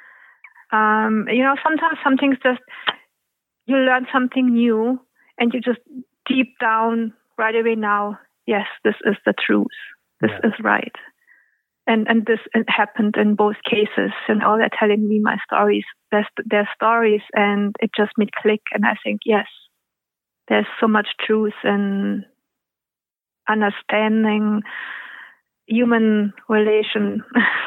sometimes some things just, you learn something new and you just deep down right away now, yes, this is the truth. This is right. And this happened in both cases. And all they're telling me my stories, their stories, and it just made click. And I think, yes, there's so much truth in understanding human relation,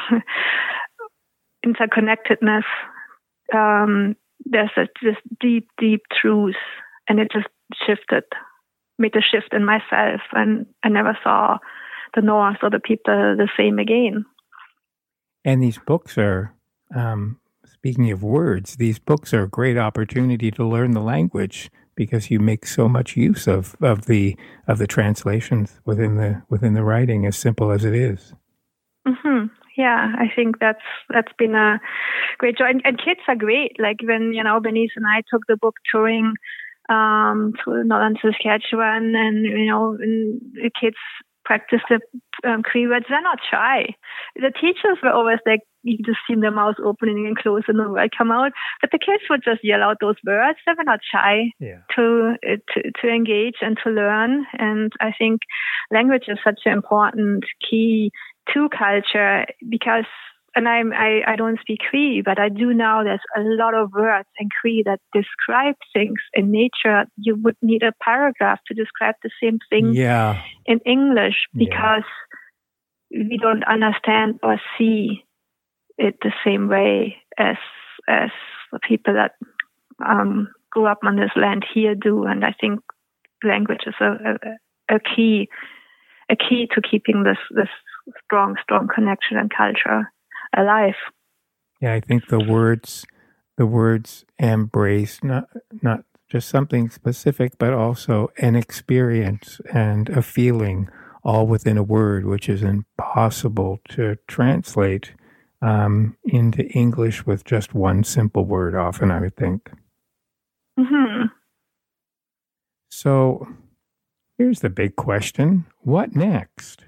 interconnectedness. There's this deep, deep truth, and it just made a shift in myself, and I never saw the North or the people the same again. And these books are, speaking of words, these books are a great opportunity to learn the language, because you make so much use of the translations within the writing, as simple as it is. Mm-hmm. Yeah, I think that's been a great joy. And kids are great. Like when Bernice and I took the book touring to northern Saskatchewan, and and the kids practice the Cree words. They're not shy. The teachers were always like, you just see their mouths opening and closing and the word come out. But the kids would just yell out those words. They were not shy to engage and to learn. And I think language is such an important key to culture, because, and I don't speak Cree, but I do know there's a lot of words in Cree that describe things in nature. You would need a paragraph to describe the same thing in English, because we don't understand or see it the same way as the people that grew up on this land here do. And I think language is a key to keeping this strong connection and culture alive. Yeah, I think the words embrace not just something specific, but also an experience and a feeling, all within a word, which is impossible to translate into English with just one simple word often, I would think. Mm-hmm. So here's the big question. What next?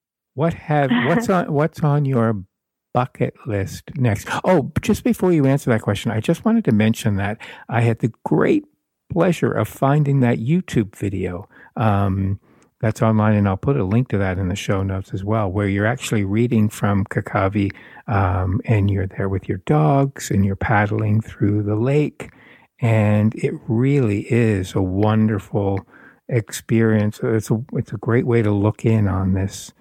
What's on your bucket list next? Oh, just before you answer that question, I just wanted to mention that I had the great pleasure of finding that YouTube video that's online, and I'll put a link to that in the show notes as well, where you're actually reading from Kakavi, and you're there with your dogs and you're paddling through the lake, and it really is a wonderful experience. It's a great way to look in on this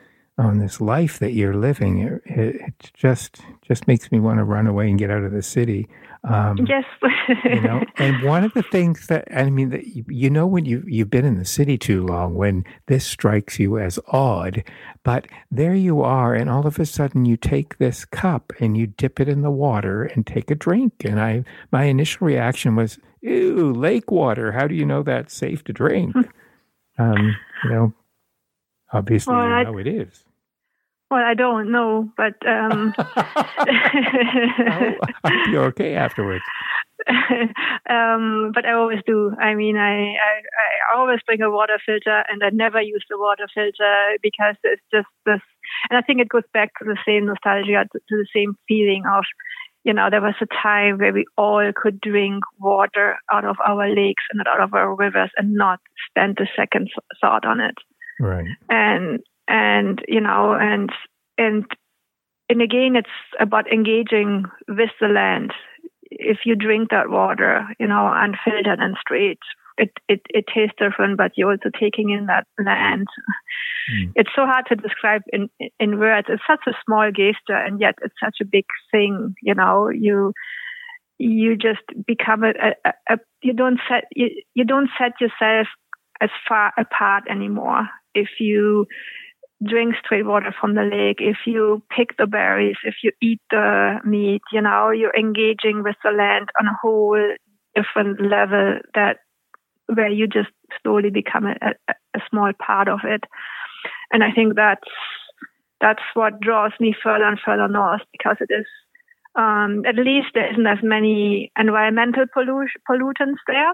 life that you're living. It just makes me want to run away and get out of the city. Yes. And one of the things that, I mean, that when you've been in the city too long, when this strikes you as odd, but there you are, and all of a sudden you take this cup and you dip it in the water and take a drink. And my initial reaction was, ew, lake water. How do you know that's safe to drink? Obviously it is. Well, I don't know, but I'll be okay afterwards. But I always do. I mean, I always bring a water filter, and I never use the water filter because it's just this. And I think it goes back to the same nostalgia, to the same feeling of, there was a time where we all could drink water out of our lakes and out of our rivers and not spend a second thought on it. Right. And again, it's about engaging with the land. If you drink that water, unfiltered and straight, it tastes different, but you're also taking in that land. It's so hard to describe in words. It's such a small gesture, and yet it's such a big thing. You just become you don't set yourself as far apart anymore. If you drink straight water from the lake, if you pick the berries, if you eat the meat, you're engaging with the land on a whole different level where you just slowly become a small part of it. And I think that's what draws me further and further north, because it is, at least there isn't as many environmental pollutants there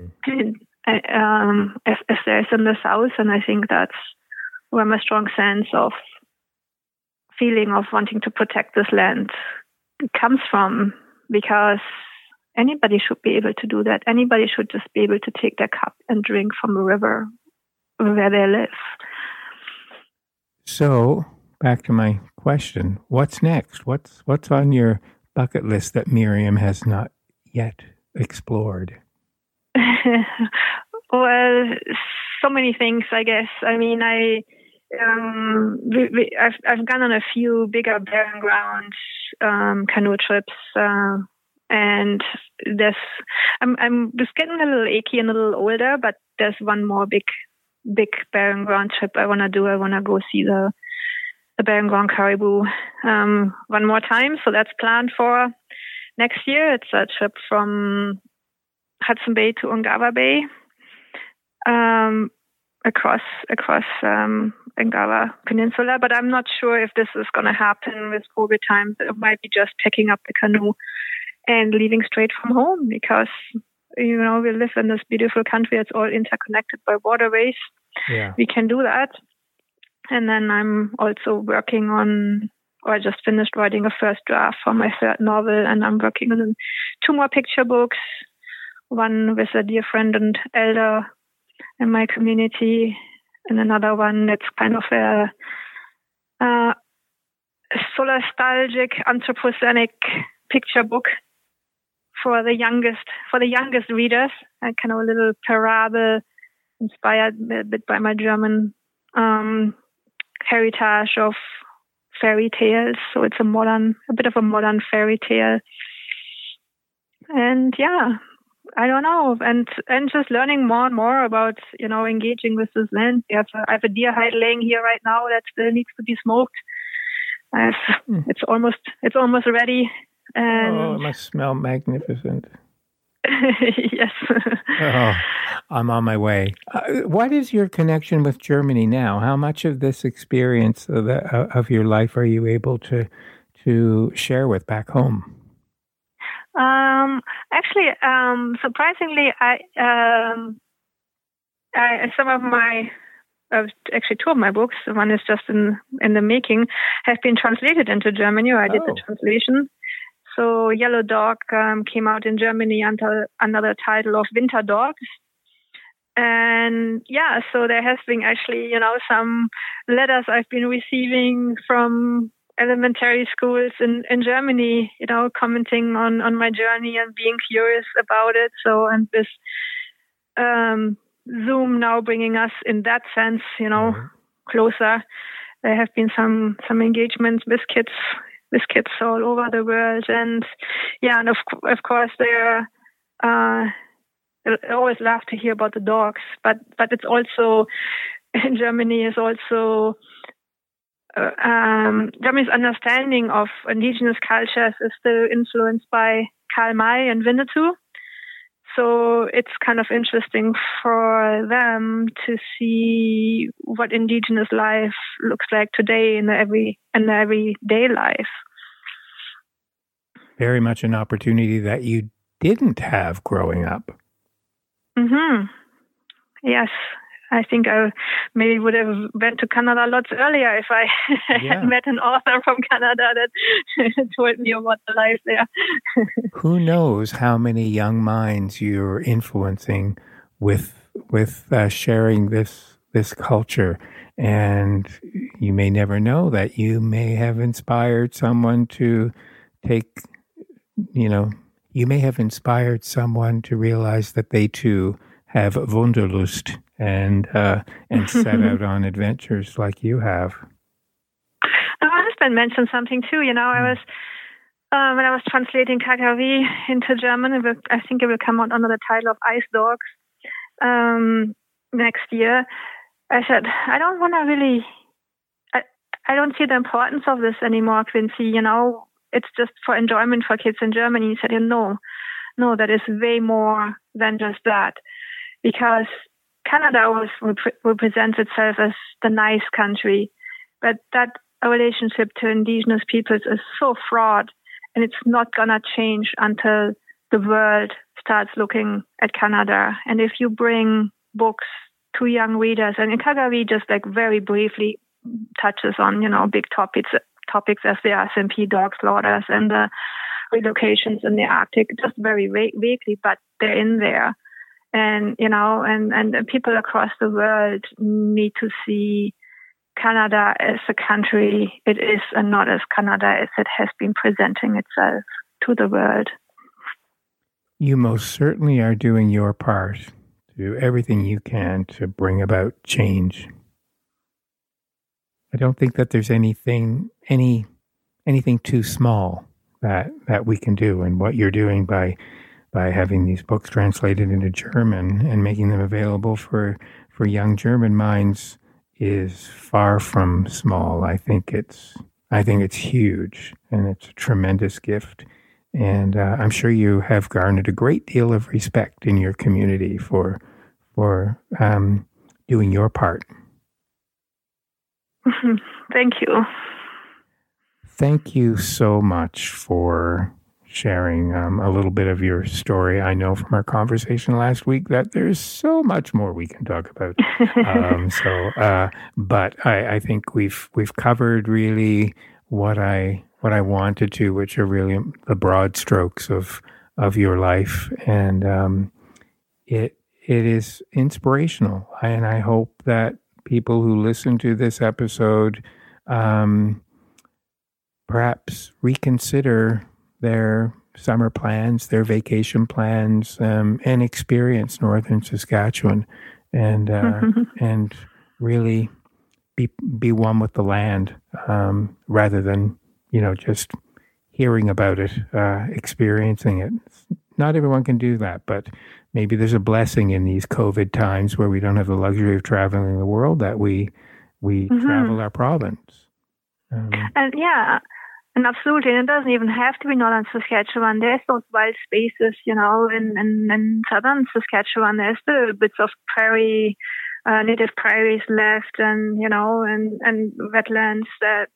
as there is in the south. And I think that's where my strong sense of feeling of wanting to protect this land comes from, because anybody should be able to do that. Anybody should just be able to take their cup and drink from a river where they live. So, back to my question, what's next? What's on your bucket list that Miriam has not yet explored? Well, so many things, I guess. I mean, I've gone on a few bigger Barren Ground canoe trips, and I'm just getting a little achy and a little older. But there's one more big Barren Ground trip I want to do. I want to go see the Barren Ground caribou one more time. So that's planned for next year. It's a trip from Hudson Bay to Ungava Bay, across Ungava Peninsula. But I'm not sure if this is going to happen with COVID times. It might be just picking up the canoe and leaving straight from home, because we live in this beautiful country. It's all interconnected by waterways. Yeah. We can do that. And then I'm also working on, or I just finished writing a first draft for my third novel, and I'm working on 2 more picture books, one with a dear friend and elder in my community, and another one that's kind of a solastalgic, anthropocenic picture book for the youngest readers, and kind of a little parable inspired a bit by my German heritage of fairy tales. So it's a bit of a modern fairy tale. And yeah, I don't know, and just learning more and more about engaging with this land. I have a deer hide laying here right now that still needs to be smoked. It's almost ready. And it must smell magnificent. Yes. I'm on my way. What is your connection with Germany now? How much of this experience of your life are you able to share with back home? Actually, surprisingly, some of my, actually 2 of my books, one is just in the making, have been translated into Germany, or I did the translation. So Yellow Dog came out in Germany under the title of Winter Dogs. And yeah, so there has been actually, some letters I've been receiving from elementary schools in Germany, commenting on my journey and being curious about it. So, and this Zoom now bringing us in that sense, closer. There have been some engagements with kids kids all over the world. And yeah, and of course they're I always love to hear about the dogs, but it's also in Germany is also Germany's understanding of indigenous cultures is still influenced by Karl May and Winnetou. So it's kind of interesting for them to see what indigenous life looks like today in the everyday life. Very much an opportunity that you didn't have growing up. Mm-hmm. Yes. I think I maybe would have went to Canada lots earlier if I had met an author from Canada that told me about the life there. Who knows how many young minds you're influencing with sharing this culture, and you may never know that you may have inspired someone to take. You may have inspired someone to realize that they too have Wunderlust and set out on adventures like you have. My husband mentioned something too. I was when I was translating Kakawi into German. I think it will come out under the title of Ice Dogs next year. I said I don't want to really. I don't see the importance of this anymore, Quincy. It's just for enjoyment for kids in Germany. He said, no, that is way more than just that. Because Canada always represents itself as the nice country, but that relationship to indigenous peoples is so fraught, and it's not gonna change until the world starts looking at Canada. And if you bring books to young readers, and in Kakawi just like very briefly touches on big topics as the SMP dog slaughters and the relocations in the Arctic, just very vaguely, but they're in there. And, and people across the world need to see Canada as a country it is and not as Canada as it has been presenting itself to the world. You most certainly are doing your part to do everything you can to bring about change. I don't think that there's anything too small that we can do, and what you're doing by having these books translated into German and making them available for young German minds is far from small. I think it's huge, and it's a tremendous gift. And I'm sure you have garnered a great deal of respect in your community for doing your part. Thank you. Thank you so much for sharing a little bit of your story. I know from our conversation last week that there's so much more we can talk about. But I think we've covered really what I wanted to, which are really the broad strokes of your life, and it is inspirational. And I hope that people who listen to this episode perhaps reconsider their summer plans, their vacation plans, and experience northern Saskatchewan, and really be one with the land, rather than just hearing about it, experiencing it. Not everyone can do that, but maybe there's a blessing in these COVID times where we don't have the luxury of traveling the world, that we travel our province. And absolutely, and it doesn't even have to be northern Saskatchewan. There's those wild spaces, in southern Saskatchewan. There's still bits of prairie, native prairies left, and and wetlands that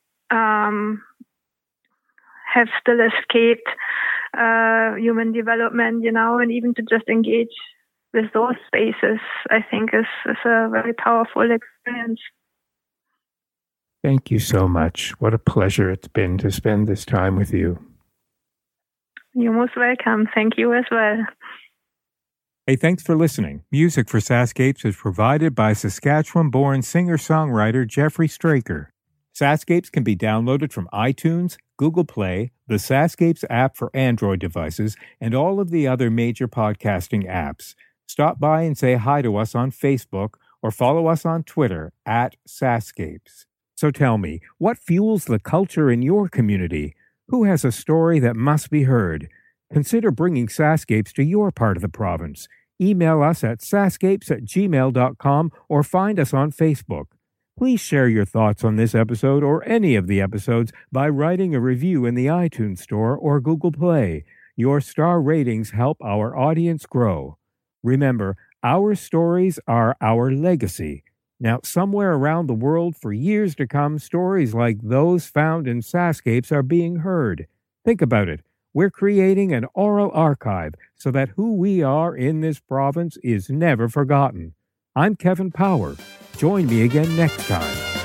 have still escaped human development, and even to just engage with those spaces, I think is a very powerful experience. Thank you so much. What a pleasure it's been to spend this time with you. You're most welcome. Thank you as well. Hey, thanks for listening. Music for Sascapes is provided by Saskatchewan-born singer-songwriter Jeffrey Straker. Sascapes can be downloaded from iTunes, Google Play, the Sascapes app for Android devices, and all of the other major podcasting apps. Stop by and say hi to us on Facebook or follow us on Twitter @Sascapes. So tell me, what fuels the culture in your community? Who has a story that must be heard? Consider bringing Sascapes to your part of the province. Email us at sascapes@gmail.com or find us on Facebook. Please share your thoughts on this episode or any of the episodes by writing a review in the iTunes Store or Google Play. Your star ratings help our audience grow. Remember, our stories are our legacy. Now, somewhere around the world for years to come, stories like those found in Sascapes are being heard. Think about it. We're creating an oral archive so that who we are in this province is never forgotten. I'm Kevin Power. Join me again next time.